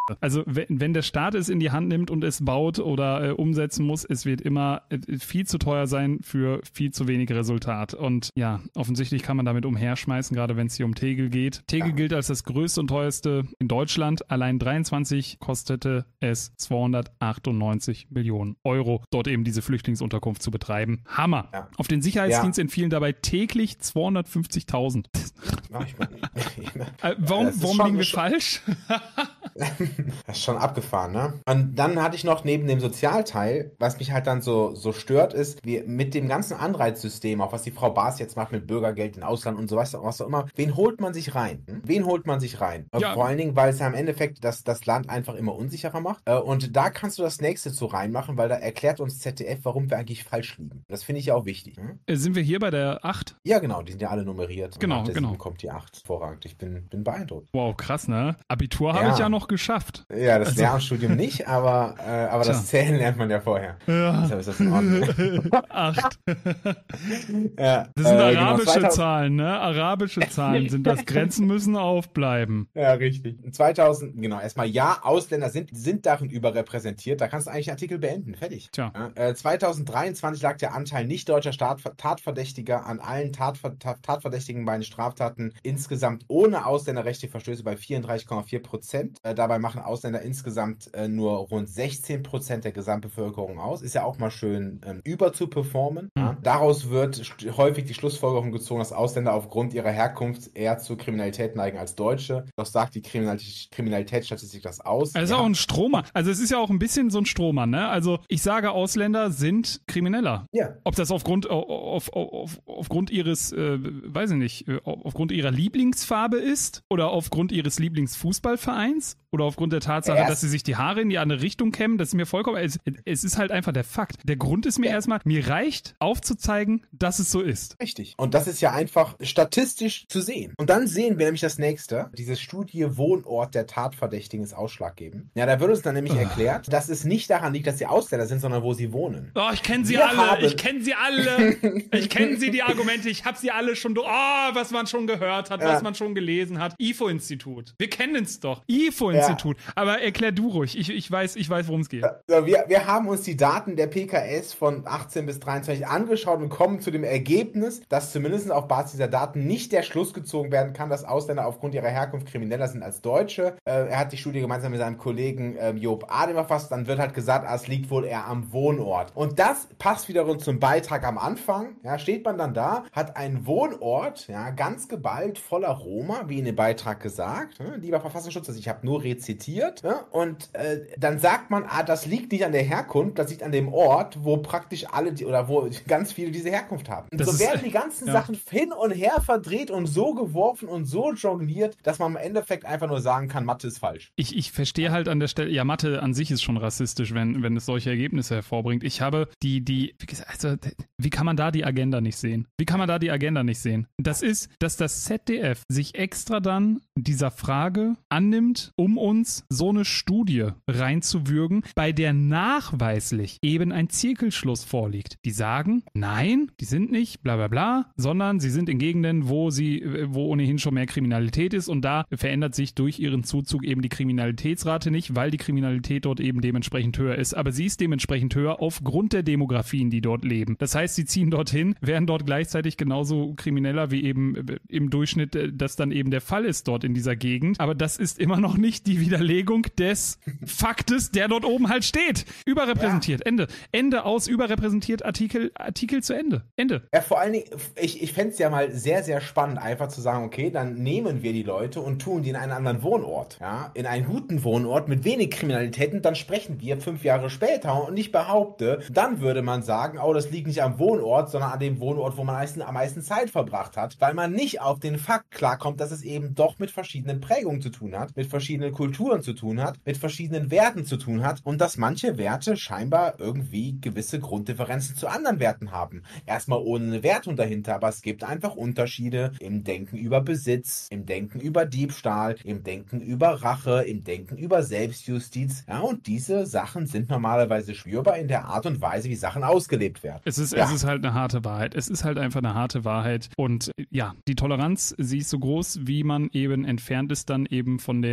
Also wenn, wenn der Staat es in die Hand nimmt und es baut oder äh, umsetzen muss, es wird immer äh, viel zu teuer sein für viel zu wenig Resultat. Und ja, offensichtlich kann man damit umherschmeißen, gerade wenn es hier um Tegel geht. Tegel ja. gilt als das größte und teuerste in Deutschland. Allein dreiundzwanzig kostete es zweihundertachtundneunzig Millionen Euro, dort eben diese Flüchtlingsunterkunft zu betreiben. Hammer. Ja. Auf den Sicherheitsdienst ja. entfielen dabei täglich zweihundertfünfzigtausend. Ja, ich mein, ich mein, äh, warum warum liegen wir falsch? Das ist schon abgefahren, ne? Und dann hatte ich noch neben dem Sozialteil, was mich halt dann so, so stört, ist, wie mit dem ganzen Anreizsystem, auch was die Frau Baas jetzt macht mit Bürgergeld in Ausland und so was, was auch immer, wen holt man sich rein? Hm? Wen holt man sich rein? Ja. Vor allen Dingen, weil es ja im Endeffekt das, das Land einfach immer unsicherer macht. Und da kannst du das nächste zu reinmachen, weil da erklärt uns Z D F, warum wir eigentlich falsch liegen. Das finde ich ja auch wichtig. Hm? Sind wir hier bei der acht? Ja, genau, die sind ja alle nummeriert. Genau, und nach genau. kommt die acht. Hervorragend. Ich bin, bin beeindruckt. Wow, krass, ne? Abitur habe ja. ich ja noch geschafft. Ja, das also, Lehramtsstudium nicht, aber, äh, aber das Zählen lernt man ja vorher. Ja. Deshalb ist das in Ordnung. Acht. ja, das sind äh, arabische genau, zweitausend Zahlen, ne? Arabische Zahlen sind das. Grenzen müssen aufbleiben. Ja, richtig. zweitausend, genau, erstmal ja, Ausländer sind, sind darin überrepräsentiert. Da kannst du eigentlich den Artikel beenden. Fertig. Tja. Ja, äh, zweitausenddreiundzwanzig lag der Anteil nicht deutscher Staat, Tatverdächtiger an allen Tatver Tatverdächtigen bei den Straftaten insgesamt ohne ausländerrechtliche Verstöße bei vierunddreißig Komma vier Prozent. Äh, dabei machen Ausländer insgesamt äh, nur rund sechzehn Prozent der Gesamtbevölkerung aus. Ist ja auch mal schön ähm, über zu performen. Mhm. Ja. Daraus wird häufig die Schlussfolgerung gezogen, dass Ausländer aufgrund ihrer Herkunft eher zu Kriminalität neigen als Deutsche. Doch sagt die Kriminalität Kriminalitätsstatistik das aus. Es ist ja auch ein Stromer. Also es ist ja auch ein bisschen so ein Stromer, ne? Also ich sage, Ausländer sind Krimineller. Ja. Ob das aufgrund, auf, auf, auf, aufgrund ihres, äh, weiß ich nicht, aufgrund ihrer Lieblingsfarbe ist oder aufgrund ihres Lieblingsfußballvereins oder aufgrund der Tatsache, Erst. dass sie sich die Haare in die andere Richtung kämmen, das ist mir vollkommen, es, es ist halt einfach der Fakt. Der Grund ist mir ja. erstmal, mir reicht aufzuzeigen, dass es so ist. Richtig. Und das ist ja einfach statistisch zu sehen. Und dann sehen wir nämlich das nächste, diese Studie Wohnort der Tatverdächtigen ist ausschlaggebend. Ja, da wird uns dann nämlich oh. erklärt, dass es nicht daran liegt, dass sie Ausländer sind, sondern wo sie wohnen. Oh, ich kenne sie wir alle, haben... ich kenne sie alle, ich kenne sie, die Argumente, ich habe sie alle schon, oh, was man schon gehört hat, ja. was man schon gelesen hat. I F O-Institut. Wir kennen es doch. I F O-Institut. Ja. Aber erklär du ruhig, ich, ich weiß, ich weiß, worum es geht. Ja, wir, wir haben uns die Daten der P K S von achtzehn bis dreiundzwanzig angeschaut und kommen zu dem Ergebnis, dass zumindest auf Basis dieser Daten nicht der Schluss gezogen werden kann, dass Ausländer aufgrund ihrer Herkunft krimineller sind als Deutsche. Äh, er hat die Studie gemeinsam mit seinem Kollegen äh, Job Adem erfasst. Dann wird halt gesagt, ah, es liegt wohl eher am Wohnort. Und das passt wiederum zum Beitrag am Anfang. Ja, steht man dann da, hat einen Wohnort, ja, ganz geballt voller Roma, wie in dem Beitrag gesagt. Ja, lieber Verfassungsschutz, also ich habe nur rezitiert. Ja, und äh, dann sagt man, ah, das liegt nicht an der Herkunft, das liegt an dem Ort, wo praktisch alle, die, oder wo ganz viele diese Herkunft haben. Und so werden die ganzen ja. Sachen hin und her verdreht und so geworfen und so jongliert, dass man im Endeffekt einfach nur sagen kann, Mathe ist falsch. Ich, ich verstehe halt an der Stelle, ja, Mathe an sich ist schon rassistisch, wenn, wenn es solche Ergebnisse hervorbringt. Ich habe die, die, wie gesagt, also, wie kann man da die Agenda nicht sehen? Wie kann man da die Agenda nicht sehen? Das ist, dass das Z D F sich extra dann dieser Frage annimmt, um uns so eine Studie reinzuwürgen, bei der nachweislich eben ein Zirkelschluss vorliegt. Die sagen, nein, die sind nicht bla bla bla, sondern sie sind in Gegenden, wo sie, wo ohnehin schon mehr Kriminalität ist und da verändert sich durch ihren Zuzug eben die Kriminalitätsrate nicht, weil die Kriminalität dort eben dementsprechend höher ist. Aber sie ist dementsprechend höher aufgrund der Demografien, die dort leben. Das heißt, sie ziehen dorthin, werden dort gleichzeitig genauso krimineller wie eben im Durchschnitt das dann eben der Fall ist dort in dieser Gegend. Aber das ist immer noch nicht die Widerlegung des Faktes, der dort oben halt steht. Überrepräsentiert. Ja. Ende. Ende aus, überrepräsentiert, Artikel, Artikel zu Ende. Ende. Ja, vor allen Dingen, ich, ich fände es ja mal sehr, sehr spannend, einfach zu sagen, okay, dann nehmen wir die Leute und tun die in einen anderen Wohnort. Ja, in einen guten Wohnort mit wenig Kriminalitäten, dann sprechen wir fünf Jahre später und ich behaupte, dann würde man sagen, oh, das liegt nicht am Wohnort, sondern an dem Wohnort, wo man meisten, am meisten Zeit verbracht hat, weil man nicht auf den Fakt klarkommt, dass es eben doch mit verschiedenen Prägungen zu tun hat, mit verschiedenen Kulturen zu tun hat, mit verschiedenen Werten zu tun hat und dass manche Werte scheinbar irgendwie gewisse Grunddifferenzen zu anderen Werten haben. Erstmal ohne eine Wertung dahinter, aber es gibt einfach Unterschiede im Denken über Besitz, im Denken über Diebstahl, im Denken über Rache, im Denken über Selbstjustiz. Ja, und diese Sachen sind normalerweise spürbar in der Art und Weise, wie Sachen ausgelebt werden. Es ist, ja. es ist halt eine harte Wahrheit. Es ist halt einfach eine harte Wahrheit. Und ja, die Toleranz, sie ist so groß, wie man eben entfernt ist dann eben von der Problem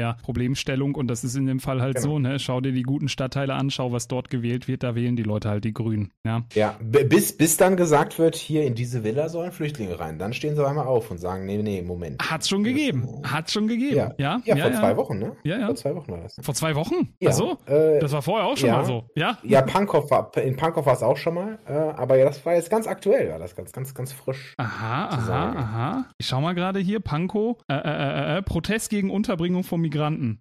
Problemstellung und das ist in dem Fall halt Genau. so, ne? Schau dir die guten Stadtteile an, schau, was dort gewählt wird, da wählen die Leute halt die Grünen, ja. Ja, b- bis, bis dann gesagt wird, hier in diese Villa sollen Flüchtlinge rein. Dann stehen sie einmal auf und sagen, nee, nee, Moment. Hat's schon gegeben, hat's schon gegeben, Ja, ja? ja, vor zwei Wochen, ne? Ja, ja. Vor zwei Wochen war das. Vor zwei Wochen? Ja, Ach so, äh, das war vorher auch schon ja. mal so, ja? Ja, Pankow war, in Pankow war es auch schon mal, äh, aber ja, das war jetzt ganz aktuell, war das ganz, ganz, ganz frisch. Aha, zu aha, sagen. aha. Ich schau mal gerade hier, Pankow, äh, äh, äh, Protest gegen Unterbringung von Migranten.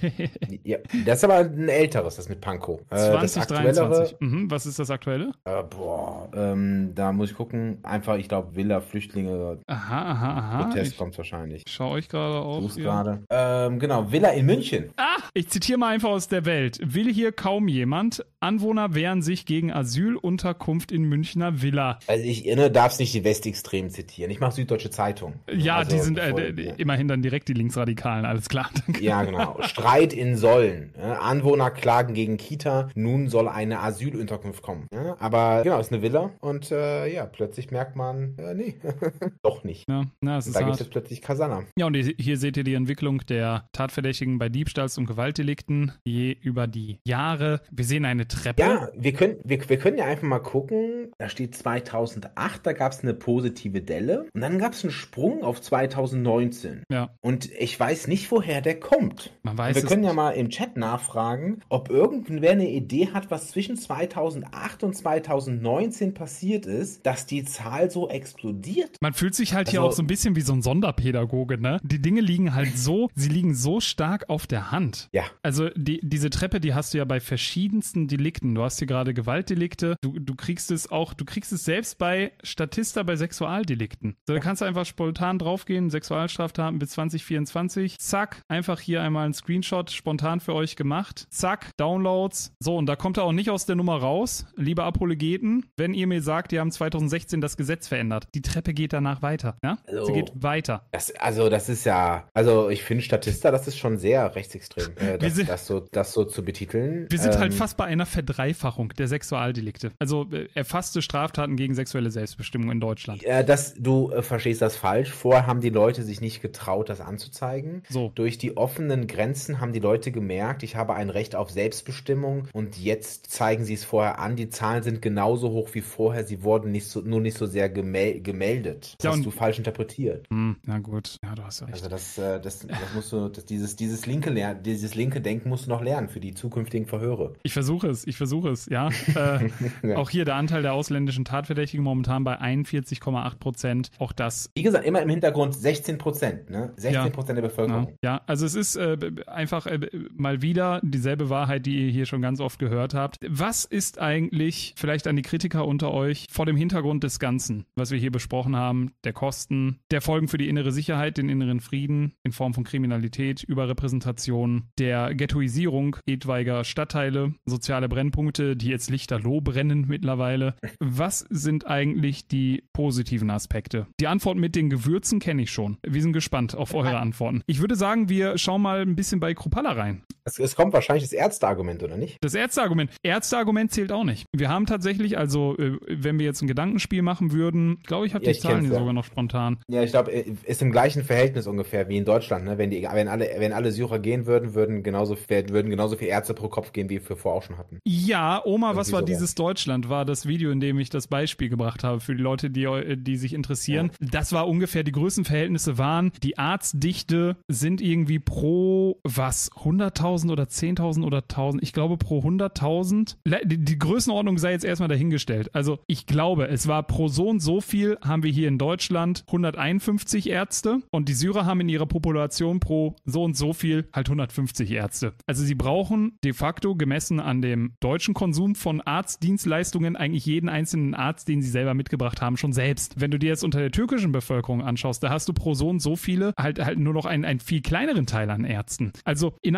Ja, das ist aber ein älteres, das mit Pankow. Äh, das zwanzig dreiundzwanzig. Mhm, was ist das aktuelle? Äh, boah, ähm, da muss ich gucken. Einfach, ich glaube, Villa, Flüchtlinge, Aha, aha, aha. Protest Ich kommt wahrscheinlich. schau euch gerade auf. Such's hier. gerade. Ähm, genau, Villa in München. Ah, ich zitiere mal einfach aus der Welt. Will hier kaum jemand. Anwohner wehren sich gegen Asylunterkunft in Münchner Villa. Also ich ne, darf nicht die Westextremen zitieren. Ich mache Süddeutsche Zeitung. Ja, Also, die sind bevor- äh, d- ja. immerhin dann direkt die Linksradikalen, alles klar. Ja, genau. Streit in Sollen. Ja, Anwohner klagen gegen Kita. Nun soll eine Asylunterkunft kommen. Ja, aber genau, ist eine Villa. Und äh, ja, plötzlich merkt man, äh, nee, doch nicht. Ja, na, es ist Da gibt hart. es plötzlich Kasana. Ja, und hier hier seht ihr die Entwicklung der Tatverdächtigen bei Diebstahls- und Gewaltdelikten je über die Jahre. Wir sehen eine Treppe. Ja, wir können, wir, wir können ja einfach mal gucken. Da steht zweitausendacht, da gab es eine positive Delle. Und dann gab es einen Sprung auf zweitausendneunzehn. Ja. Und ich weiß nicht, woher der kommt. Man weiß Und wir es können ja nicht. mal im Chat nachfragen, ob irgendwer eine Idee hat, was zwischen zweitausendacht und zweitausendneunzehn passiert ist, dass die Zahl so explodiert. Man fühlt sich halt hier Also- auch so ein bisschen wie so ein Sonderpädagoge, ne? Die Dinge liegen halt so, sie liegen so stark auf der Hand. Ja. Also die, diese Treppe, die hast du ja bei verschiedensten Delikten. Du hast hier gerade Gewaltdelikte. Du, du kriegst es auch, du kriegst es selbst bei Statista bei Sexualdelikten. So, da kannst du einfach spontan draufgehen, Sexualstraftaten bis zwanzig vierundzwanzig. Zack, einfach hier einmal ein Screenshot spontan für euch gemacht. Zack, Downloads. So, und da kommt er auch nicht aus der Nummer raus. Liebe Apologeten, wenn ihr mir sagt, die haben zweitausendsechzehn das Gesetz verändert. Die Treppe geht danach weiter. Ja? Also- Sie geht weiter. Das, also, das ist ja, also ich finde Statista, das ist schon sehr rechtsextrem, äh, das, sind- das, so, das so zu betiteln. Wir sind Ähm, halt fast bei einer Verdreifachung der Sexualdelikte. Also äh, erfasste Straftaten gegen sexuelle Selbstbestimmung in Deutschland. Äh, das, du äh, verstehst das falsch. Vorher haben die Leute sich nicht getraut, das anzuzeigen. So. Durch die offenen Grenzen haben die Leute gemerkt, ich habe ein Recht auf Selbstbestimmung und jetzt zeigen sie es vorher an. Die Zahlen sind genauso hoch wie vorher. Sie wurden nicht so, nur nicht so sehr gemel gemeldet. Das Ja, hast und- du falsch interpretiert. Hm, na gut, ja, du hast recht. Also das, äh, das, das musst du, das, dieses, dieses linke Ler dieses linke Denken musst du noch lernen für die zukünftigen Verhöre. Ich versuche es, ich versuche es, ja. Äh, Ja. Auch hier der Anteil der ausländischen Tatverdächtigen momentan bei einundvierzig Komma acht Prozent. Auch das. Wie gesagt, immer im Hintergrund sechzehn Prozent, ne? sechzehn Prozent der Bevölkerung. Ja, ja, also es ist äh, einfach äh, mal wieder dieselbe Wahrheit, die ihr hier schon ganz oft gehört habt. Was ist eigentlich, vielleicht an die Kritiker unter euch, vor dem Hintergrund des Ganzen, was wir hier besprochen haben, der Kosten, der Folgen für die innere Sicherheit, den inneren Frieden in Form von Kriminalität, Überrepräsentation, der Ghettoisierung etwaiger Stadtteile, soziale Brennpunkte, die jetzt lichterloh brennen mittlerweile. Was sind eigentlich die positiven Aspekte? Die Antwort mit den Gewürzen kenne ich schon. Wir sind gespannt auf eure Antworten. Ich würde sagen, wir schauen mal ein bisschen bei Krupalla rein. Es, es kommt wahrscheinlich das Ärzteargument, oder nicht? Das Ärzteargument. Ärzteargument zählt auch nicht. Wir haben tatsächlich, also äh, wenn wir jetzt ein Gedankenspiel machen würden, glaube ich, habe Ja, die ich Zahlen kenn's, hier ja. sogar noch spontan. Ja, ich glaube, ist im gleichen Verhältnis ungefähr wie in Deutschland. Ne? Wenn, die, wenn, alle, wenn alle Syrer gehen würden, würden genauso, würden genauso viele Ärzte pro Kopf gehen, wie wir vorher auch schon hatten. Ja, Oma, was Irgendwie war sowas. dieses Deutschland? War das Video, in dem ich das Beispiel gebracht habe für die Leute, die, die sich interessieren. Das war ungefähr, die Größenverhältnisse waren, die Arztdichte sind irgendwie pro, was, hunderttausend oder zehntausend oder tausend? Ich glaube pro hunderttausend. Die, die Größenordnung sei jetzt erstmal dahingestellt. Also ich glaube, es war pro so und so viel, haben wir hier in Deutschland hunderteinundfünfzig Ärzte und die Syrer haben in ihrer Population pro so und so viel halt hundertfünfzig Ärzte. Also sie brauchen de facto gemessen an dem deutschen Konsum von Arztdienstleistungen eigentlich jeden einzelnen Arzt, den sie selber mitgebracht haben, schon selbst. Wenn du dir jetzt unter der türkischen Bevölkerung anschaust, da hast du pro so und so viele halt, halt nur noch einen, einen viel kleineren Teil an Ärzten. Also in einem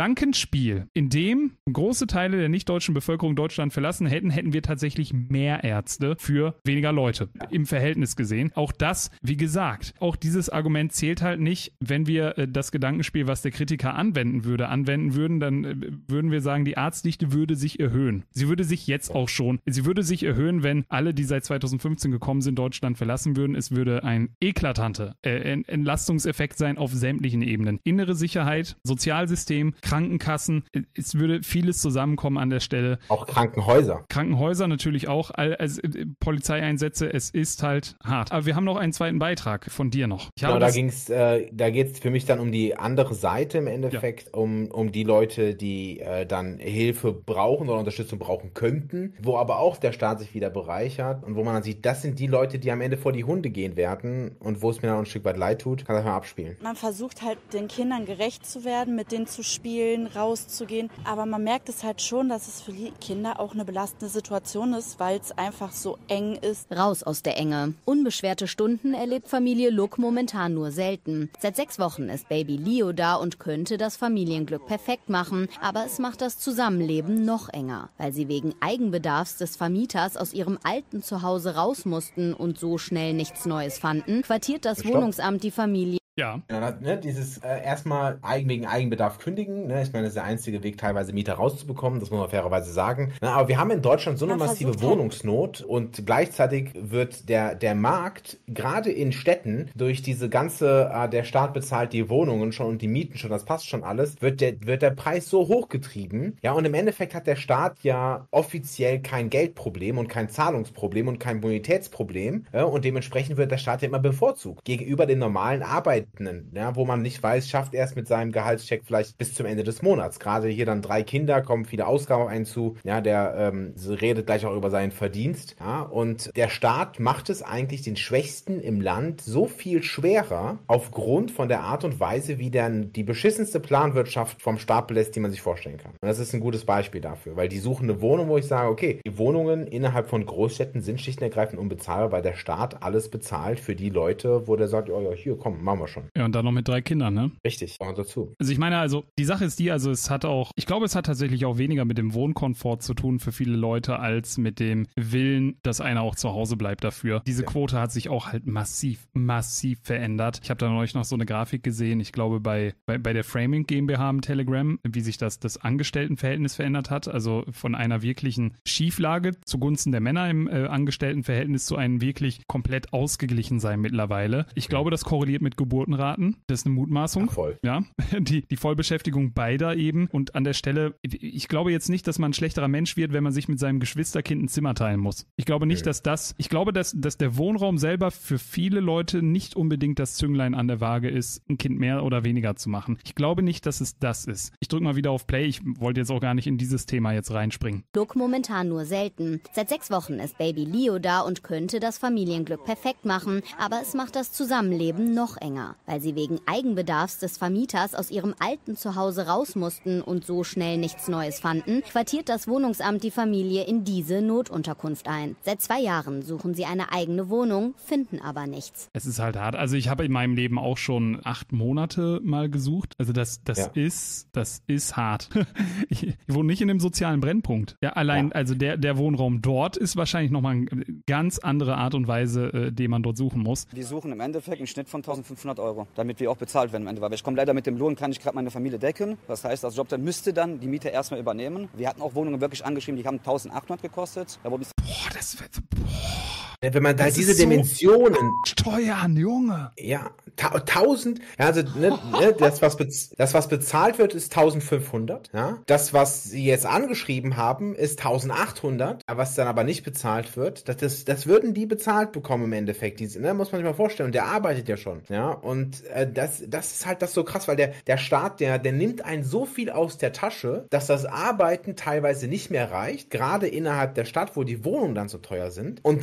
Gedankenspiel, in dem große Teile der nicht-deutschen Bevölkerung Deutschland verlassen hätten, hätten wir tatsächlich mehr Ärzte für weniger Leute, im Verhältnis gesehen. Auch das, wie gesagt, auch dieses Argument zählt halt nicht, wenn wir äh, das Gedankenspiel, was der Kritiker anwenden würde, anwenden würden, dann äh, würden wir sagen, die Arztdichte würde sich erhöhen. Sie würde sich jetzt auch schon, sie würde sich erhöhen, wenn alle, die seit zweitausendfünfzehn gekommen sind, Deutschland verlassen würden. Es würde ein eklatanter äh, Entlastungseffekt sein auf sämtlichen Ebenen. Innere Sicherheit, Sozialsystem, Krankenkassen, äh, es würde vieles zusammenkommen an der Stelle. Auch Krankenhäuser. Krankenhäuser natürlich auch, also äh, Polizeieinsätze, es ist halt hart. Aber wir haben noch einen zweiten Beitrag von dir noch. Ich genau, da ging's, äh, da geht es für mich dann um die andere Seite im Endeffekt, ja. um, um die Leute, die äh, dann Hilfe brauchen oder Unterstützung brauchen könnten, wo aber auch der Staat sich wieder bereichert und wo man dann sieht, das sind die Leute, die am Ende vor die Hunde gehen werden und wo es mir dann auch ein Stück weit leid tut, kann das mal abspielen. Man versucht halt den Kindern gerecht zu werden, mit denen zu spielen, rauszugehen, aber man merkt es halt schon, dass es für die Kinder auch eine belastende Situation ist, weil es einfach so eng ist. Raus aus der Enge. Unbeschwerte Stunden erlebt Familie Luck momentan nur selten. Seit sechs Wochen ist Baby Leo da und könnte das Familienglück perfekt machen, aber es macht das Zusammenleben noch enger, weil sie wegen Eigenbedarfs des Vermieters aus ihrem alten Zuhause raus mussten und so schnell nichts Neues fanden, quartiert das Stopp. Wohnungsamt die Familie. Ja. ja ne, dieses äh, erstmal eigen, wegen Eigenbedarf kündigen. Ne? Ich meine, das ist der einzige Weg, teilweise Mieter rauszubekommen. Das muss man fairerweise sagen. Ne? Aber wir haben in Deutschland so eine man massive Wohnungsnot und gleichzeitig wird der, der Markt, gerade in Städten, durch diese ganze, äh, der Staat bezahlt die Wohnungen schon und die Mieten schon, das passt schon alles, wird der, wird der Preis so hochgetrieben. Ja, und im Endeffekt hat der Staat ja offiziell kein Geldproblem und kein Zahlungsproblem und kein Bonitätsproblem. Ja? Und dementsprechend wird der Staat ja immer bevorzugt gegenüber den normalen Arbeitern. Ja, wo man nicht weiß, schafft er es mit seinem Gehaltscheck vielleicht bis zum Ende des Monats. Gerade hier dann drei Kinder, kommen viele Ausgaben auf einen zu. Ja, der ähm, redet gleich auch über seinen Verdienst. Ja, und der Staat macht es eigentlich den Schwächsten im Land so viel schwerer, aufgrund von der Art und Weise, wie dann die beschissenste Planwirtschaft vom Staat belässt, die man sich vorstellen kann. Und das ist ein gutes Beispiel dafür, weil die suchen eine Wohnung, wo ich sage, okay, die Wohnungen innerhalb von Großstädten sind schlicht und ergreifend unbezahlbar, weil der Staat alles bezahlt für die Leute, wo der sagt, oh ja, hier, komm, machen wir schon. Ja, und dann noch mit drei Kindern, ne? Richtig, auch dazu. Also ich meine, also die Sache ist die, also es hat auch, ich glaube, es hat tatsächlich auch weniger mit dem Wohnkomfort zu tun für viele Leute, als mit dem Willen, dass einer auch zu Hause bleibt dafür. Diese ja. Quote hat sich auch halt massiv, massiv verändert. Ich habe da neulich noch so eine Grafik gesehen, ich glaube bei, bei, bei der Framing GmbH im Telegram, wie sich das, das Angestelltenverhältnis verändert hat, also von einer wirklichen Schieflage zugunsten der Männer im äh, Angestelltenverhältnis zu einem wirklich komplett ausgeglichen sein mittlerweile. Ich glaube, das korreliert mit Geburtenraten. Das ist eine Mutmaßung. Ach, voll. Ja, die, die Vollbeschäftigung beider eben. Und an der Stelle, ich glaube jetzt nicht, dass man ein schlechterer Mensch wird, wenn man sich mit seinem Geschwisterkind ein Zimmer teilen muss. Ich glaube nicht, okay. dass das, ich glaube, dass, dass der Wohnraum selber für viele Leute nicht unbedingt das Zünglein an der Waage ist, ein Kind mehr oder weniger zu machen. Ich glaube nicht, dass es das ist. Ich drücke mal wieder auf Play. Ich wollte jetzt auch gar nicht in dieses Thema jetzt reinspringen. Look momentan nur selten. Seit sechs Wochen ist Baby Leo da und könnte das Familienglück perfekt machen, aber es macht das Zusammenleben noch enger, weil sie wegen Eigenbedarfs des Vermieters aus ihrem alten Zuhause raus mussten und so schnell nichts Neues fanden, quartiert das Wohnungsamt die Familie in diese Notunterkunft ein. Seit zwei Jahren suchen sie eine eigene Wohnung, finden aber nichts. Es ist halt hart. Also ich habe in meinem Leben auch schon acht Monate mal gesucht. Also das, das ja. ist, das ist hart. ich, ich wohne nicht in einem sozialen Brennpunkt. Ja, allein, ja. also der, der Wohnraum dort ist wahrscheinlich nochmal eine ganz andere Art und Weise, äh, den man dort suchen muss. Wir suchen im Endeffekt einen Schnitt von eintausendfünfhundert Euro, damit wir auch bezahlt werden am Ende. Weil ich komme leider mit dem Lohn, kann ich gerade meine Familie decken. Das heißt, das Jobcenter müsste dann die Miete erstmal übernehmen. Wir hatten auch Wohnungen wirklich angeschrieben, die haben eintausendachthundert gekostet. Da boah, das wird, boah. Wenn man da das diese Dimensionen... So Steuern, Junge! Ja, ta- tausend, ja, also ne, ne, das, was bez- das, was bezahlt wird, ist eintausendfünfhundert. Ja? Das, was sie jetzt angeschrieben haben, ist eintausendachthundert. Was dann aber nicht bezahlt wird, das, das, das würden die bezahlt bekommen im Endeffekt. Diese, ne, muss man sich mal vorstellen. Und der arbeitet ja schon. Ja? Und äh, das, das ist halt das so krass, weil der, der Staat, der, der nimmt einen so viel aus der Tasche, dass das Arbeiten teilweise nicht mehr reicht, gerade innerhalb der Stadt, wo die Wohnungen dann so teuer sind. Und jetzt gleich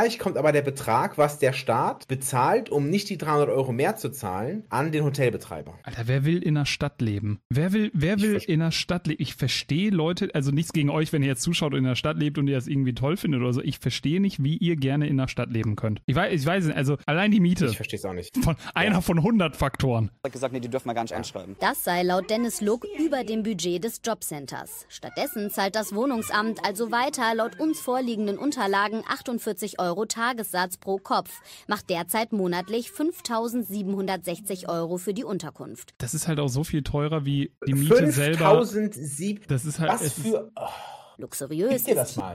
Zeitgleich kommt aber der Betrag, was der Staat bezahlt, um nicht die dreihundert Euro mehr zu zahlen, an den Hotelbetreiber. Alter, wer will in der Stadt leben? Wer will, wer will in der Stadt leben? Ich verstehe Leute, also nichts gegen euch, wenn ihr jetzt zuschaut und in der Stadt lebt und ihr das irgendwie toll findet oder so. Ich verstehe nicht, wie ihr gerne in der Stadt leben könnt. Ich weiß, ich weiß nicht, also allein die Miete. Ich verstehe es auch nicht. Von einer ja. von hundert Faktoren. Ich habe gesagt, nee, die dürfen wir gar nicht anschreiben. Das sei laut Dennis Luck über dem Budget des Jobcenters. Stattdessen zahlt das Wohnungsamt also weiter laut uns vorliegenden Unterlagen achtundvierzig Euro Tagessatz pro Kopf. Macht derzeit monatlich fünftausendsiebenhundertsechzig Euro für die Unterkunft. Das ist halt auch so viel teurer wie die Miete selber. fünftausendsiebenhundert Das ist halt... Was für... Oh. Luxuriös. Gib dir das mal.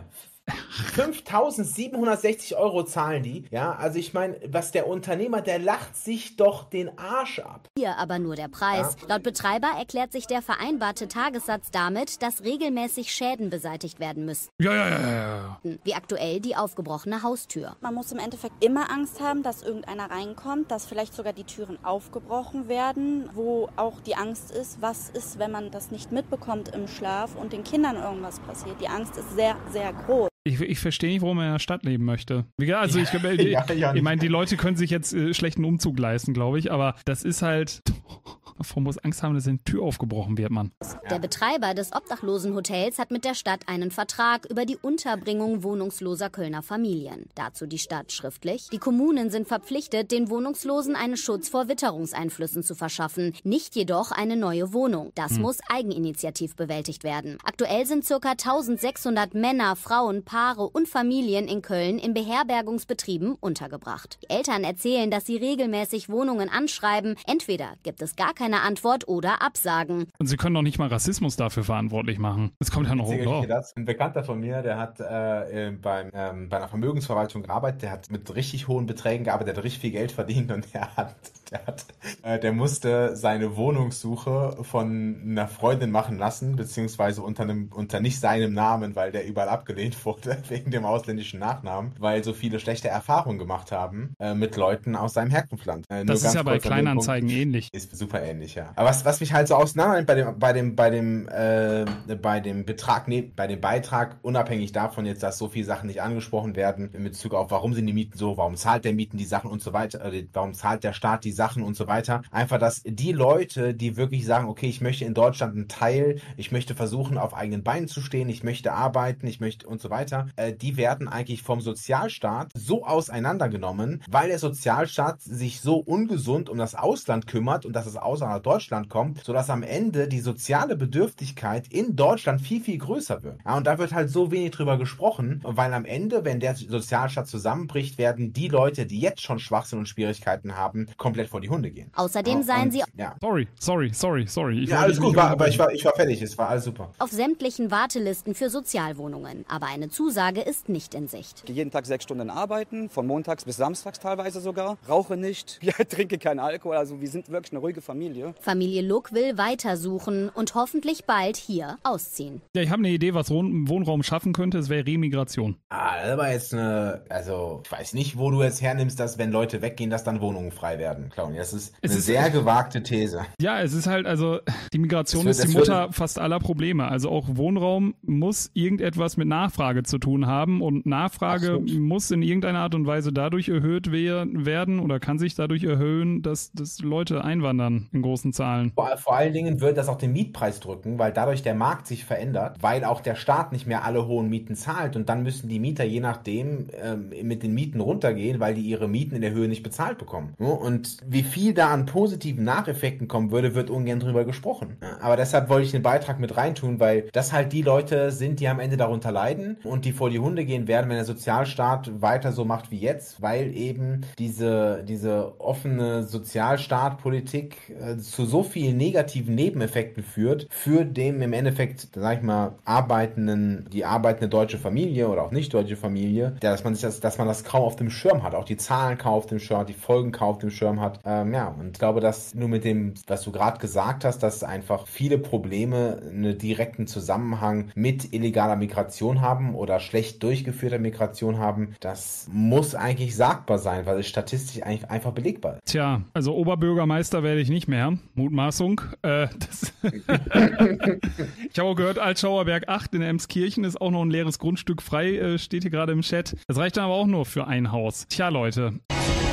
fünftausendsiebenhundertsechzig Euro zahlen die. Ja, also ich meine, was der Unternehmer, der lacht sich doch den Arsch ab. Hier aber nur der Preis. Ja. Laut Betreiber erklärt sich der vereinbarte Tagessatz damit, dass regelmäßig Schäden beseitigt werden müssen. Ja, ja, ja, ja. Wie aktuell die aufgebrochene Haustür. Man muss im Endeffekt immer Angst haben, dass irgendeiner reinkommt, dass vielleicht sogar die Türen aufgebrochen werden, wo auch die Angst ist, was ist, wenn man das nicht mitbekommt im Schlaf und den Kindern irgendwas passiert. Die Angst ist sehr, sehr groß. Ich, ich verstehe nicht, warum man in der Stadt leben möchte. Wie gesagt, also ich, ja, ich, ja, ja, ich meine, die Leute können sich jetzt äh, schlechten Umzug leisten, glaube ich, aber das ist halt... Davor muss Angst haben, dass eine Tür aufgebrochen wird, Mann. Der Betreiber des Obdachlosenhotels hat mit der Stadt einen Vertrag über die Unterbringung wohnungsloser Kölner Familien. Dazu die Stadt schriftlich. Die Kommunen sind verpflichtet, den Wohnungslosen einen Schutz vor Witterungseinflüssen zu verschaffen, nicht jedoch eine neue Wohnung. Das hm. muss eigeninitiativ bewältigt werden. Aktuell sind ca. eintausendsechshundert Männer, Frauen, Paare und Familien in Köln in Beherbergungsbetrieben untergebracht. Die Eltern erzählen, dass sie regelmäßig Wohnungen anschreiben. Entweder gibt es gar keine Antwort oder Absagen. Und sie können doch nicht mal Rassismus dafür verantwortlich machen. Das kommt ja noch hoch. Ein Bekannter von mir, der hat äh, beim, ähm, bei einer Vermögensverwaltung gearbeitet, der hat mit richtig hohen Beträgen gearbeitet, der hat richtig viel Geld verdient und der hat, der hat, äh, der musste seine Wohnungssuche von einer Freundin machen lassen, beziehungsweise unter einem, unter nicht seinem Namen, weil der überall abgelehnt wurde, wegen dem ausländischen Nachnamen, weil so viele schlechte Erfahrungen gemacht haben äh, mit Leuten aus seinem Herkunftsland. Äh, das ist ja bei Kleinanzeigen ähnlich. Ist super ähnlich. Ja. Aber was, was mich halt so auseinander bei dem, bei dem, bei dem, äh, bei dem Betrag, nee, bei dem Beitrag, unabhängig davon jetzt, dass so viele Sachen nicht angesprochen werden, in Bezug auf, warum sind die Mieten so, warum zahlt der Mieten die Sachen und so weiter, äh, warum zahlt der Staat die Sachen und so weiter. Einfach, dass die Leute, die wirklich sagen, okay, ich möchte in Deutschland einen Teil, ich möchte versuchen, auf eigenen Beinen zu stehen, ich möchte arbeiten, ich möchte und so weiter, äh, die werden eigentlich vom Sozialstaat so auseinandergenommen, weil der Sozialstaat sich so ungesund um das Ausland kümmert und dass das Ausland nach Deutschland kommt, sodass am Ende die soziale Bedürftigkeit in Deutschland viel, viel größer wird. Ja, und da wird halt so wenig drüber gesprochen, weil am Ende, wenn der Sozialstaat zusammenbricht, werden die Leute, die jetzt schon Schwachsinn und Schwierigkeiten haben, komplett vor die Hunde gehen. Außerdem ja, seien und, sie... Ja. Sorry, sorry, sorry, sorry. Ich ja, alles gut, war, aber ich war, ich war fertig, es war alles super. Auf sämtlichen Wartelisten für Sozialwohnungen. Aber eine Zusage ist nicht in Sicht. Ich gehe jeden Tag sechs Stunden arbeiten, von montags bis samstags teilweise sogar. Rauche nicht, ja, trinke keinen Alkohol, also wir sind wirklich eine ruhige Familie. Familie Luck will weitersuchen und hoffentlich bald hier ausziehen. Ja, ich habe eine Idee, was Wohnraum schaffen könnte. Es wäre Remigration. Ah, das war jetzt eine, also ich weiß nicht, wo du jetzt hernimmst, dass wenn Leute weggehen, dass dann Wohnungen frei werden, Claudia. Das ist eine ist, sehr gewagte These. Ja, es ist halt, also die Migration wird, ist die Mutter fast aller Probleme. Also auch Wohnraum muss irgendetwas mit Nachfrage zu tun haben und Nachfrage Absolut. muss in irgendeiner Art und Weise dadurch erhöht werden oder kann sich dadurch erhöhen, dass, dass Leute einwandern in großen Zahlen. Vor, vor allen Dingen wird das auch den Mietpreis drücken, weil dadurch der Markt sich verändert, weil auch der Staat nicht mehr alle hohen Mieten zahlt und dann müssen die Mieter je nachdem ähm, mit den Mieten runtergehen, weil die ihre Mieten in der Höhe nicht bezahlt bekommen. Und wie viel da an positiven Nacheffekten kommen würde, wird ungern drüber gesprochen. Aber deshalb wollte ich den Beitrag mit reintun, weil das halt die Leute sind, die am Ende darunter leiden und die vor die Hunde gehen werden, wenn der Sozialstaat weiter so macht wie jetzt, weil eben diese, diese offene Sozialstaatpolitik äh, zu so vielen negativen Nebeneffekten führt, für den im Endeffekt, sag ich mal, arbeitenden, die arbeitende deutsche Familie oder auch nicht deutsche Familie, dass man sich das, dass man das kaum auf dem Schirm hat, auch die Zahlen kaum auf dem Schirm hat, die Folgen kaum auf dem Schirm hat. Ähm, ja, und ich glaube, dass nur mit dem, was du gerade gesagt hast, dass einfach viele Probleme einen direkten Zusammenhang mit illegaler Migration haben oder schlecht durchgeführter Migration haben, das muss eigentlich sagbar sein, weil es statistisch eigentlich einfach belegbar ist. Tja, also Oberbürgermeister werde ich nicht mehr. Mutmaßung. Äh, das ich habe auch gehört, Altschauerberg acht in Emskirchen ist auch noch ein leeres Grundstück frei, äh, steht hier gerade im Chat. Das reicht dann aber auch nur für ein Haus. Tja, Leute.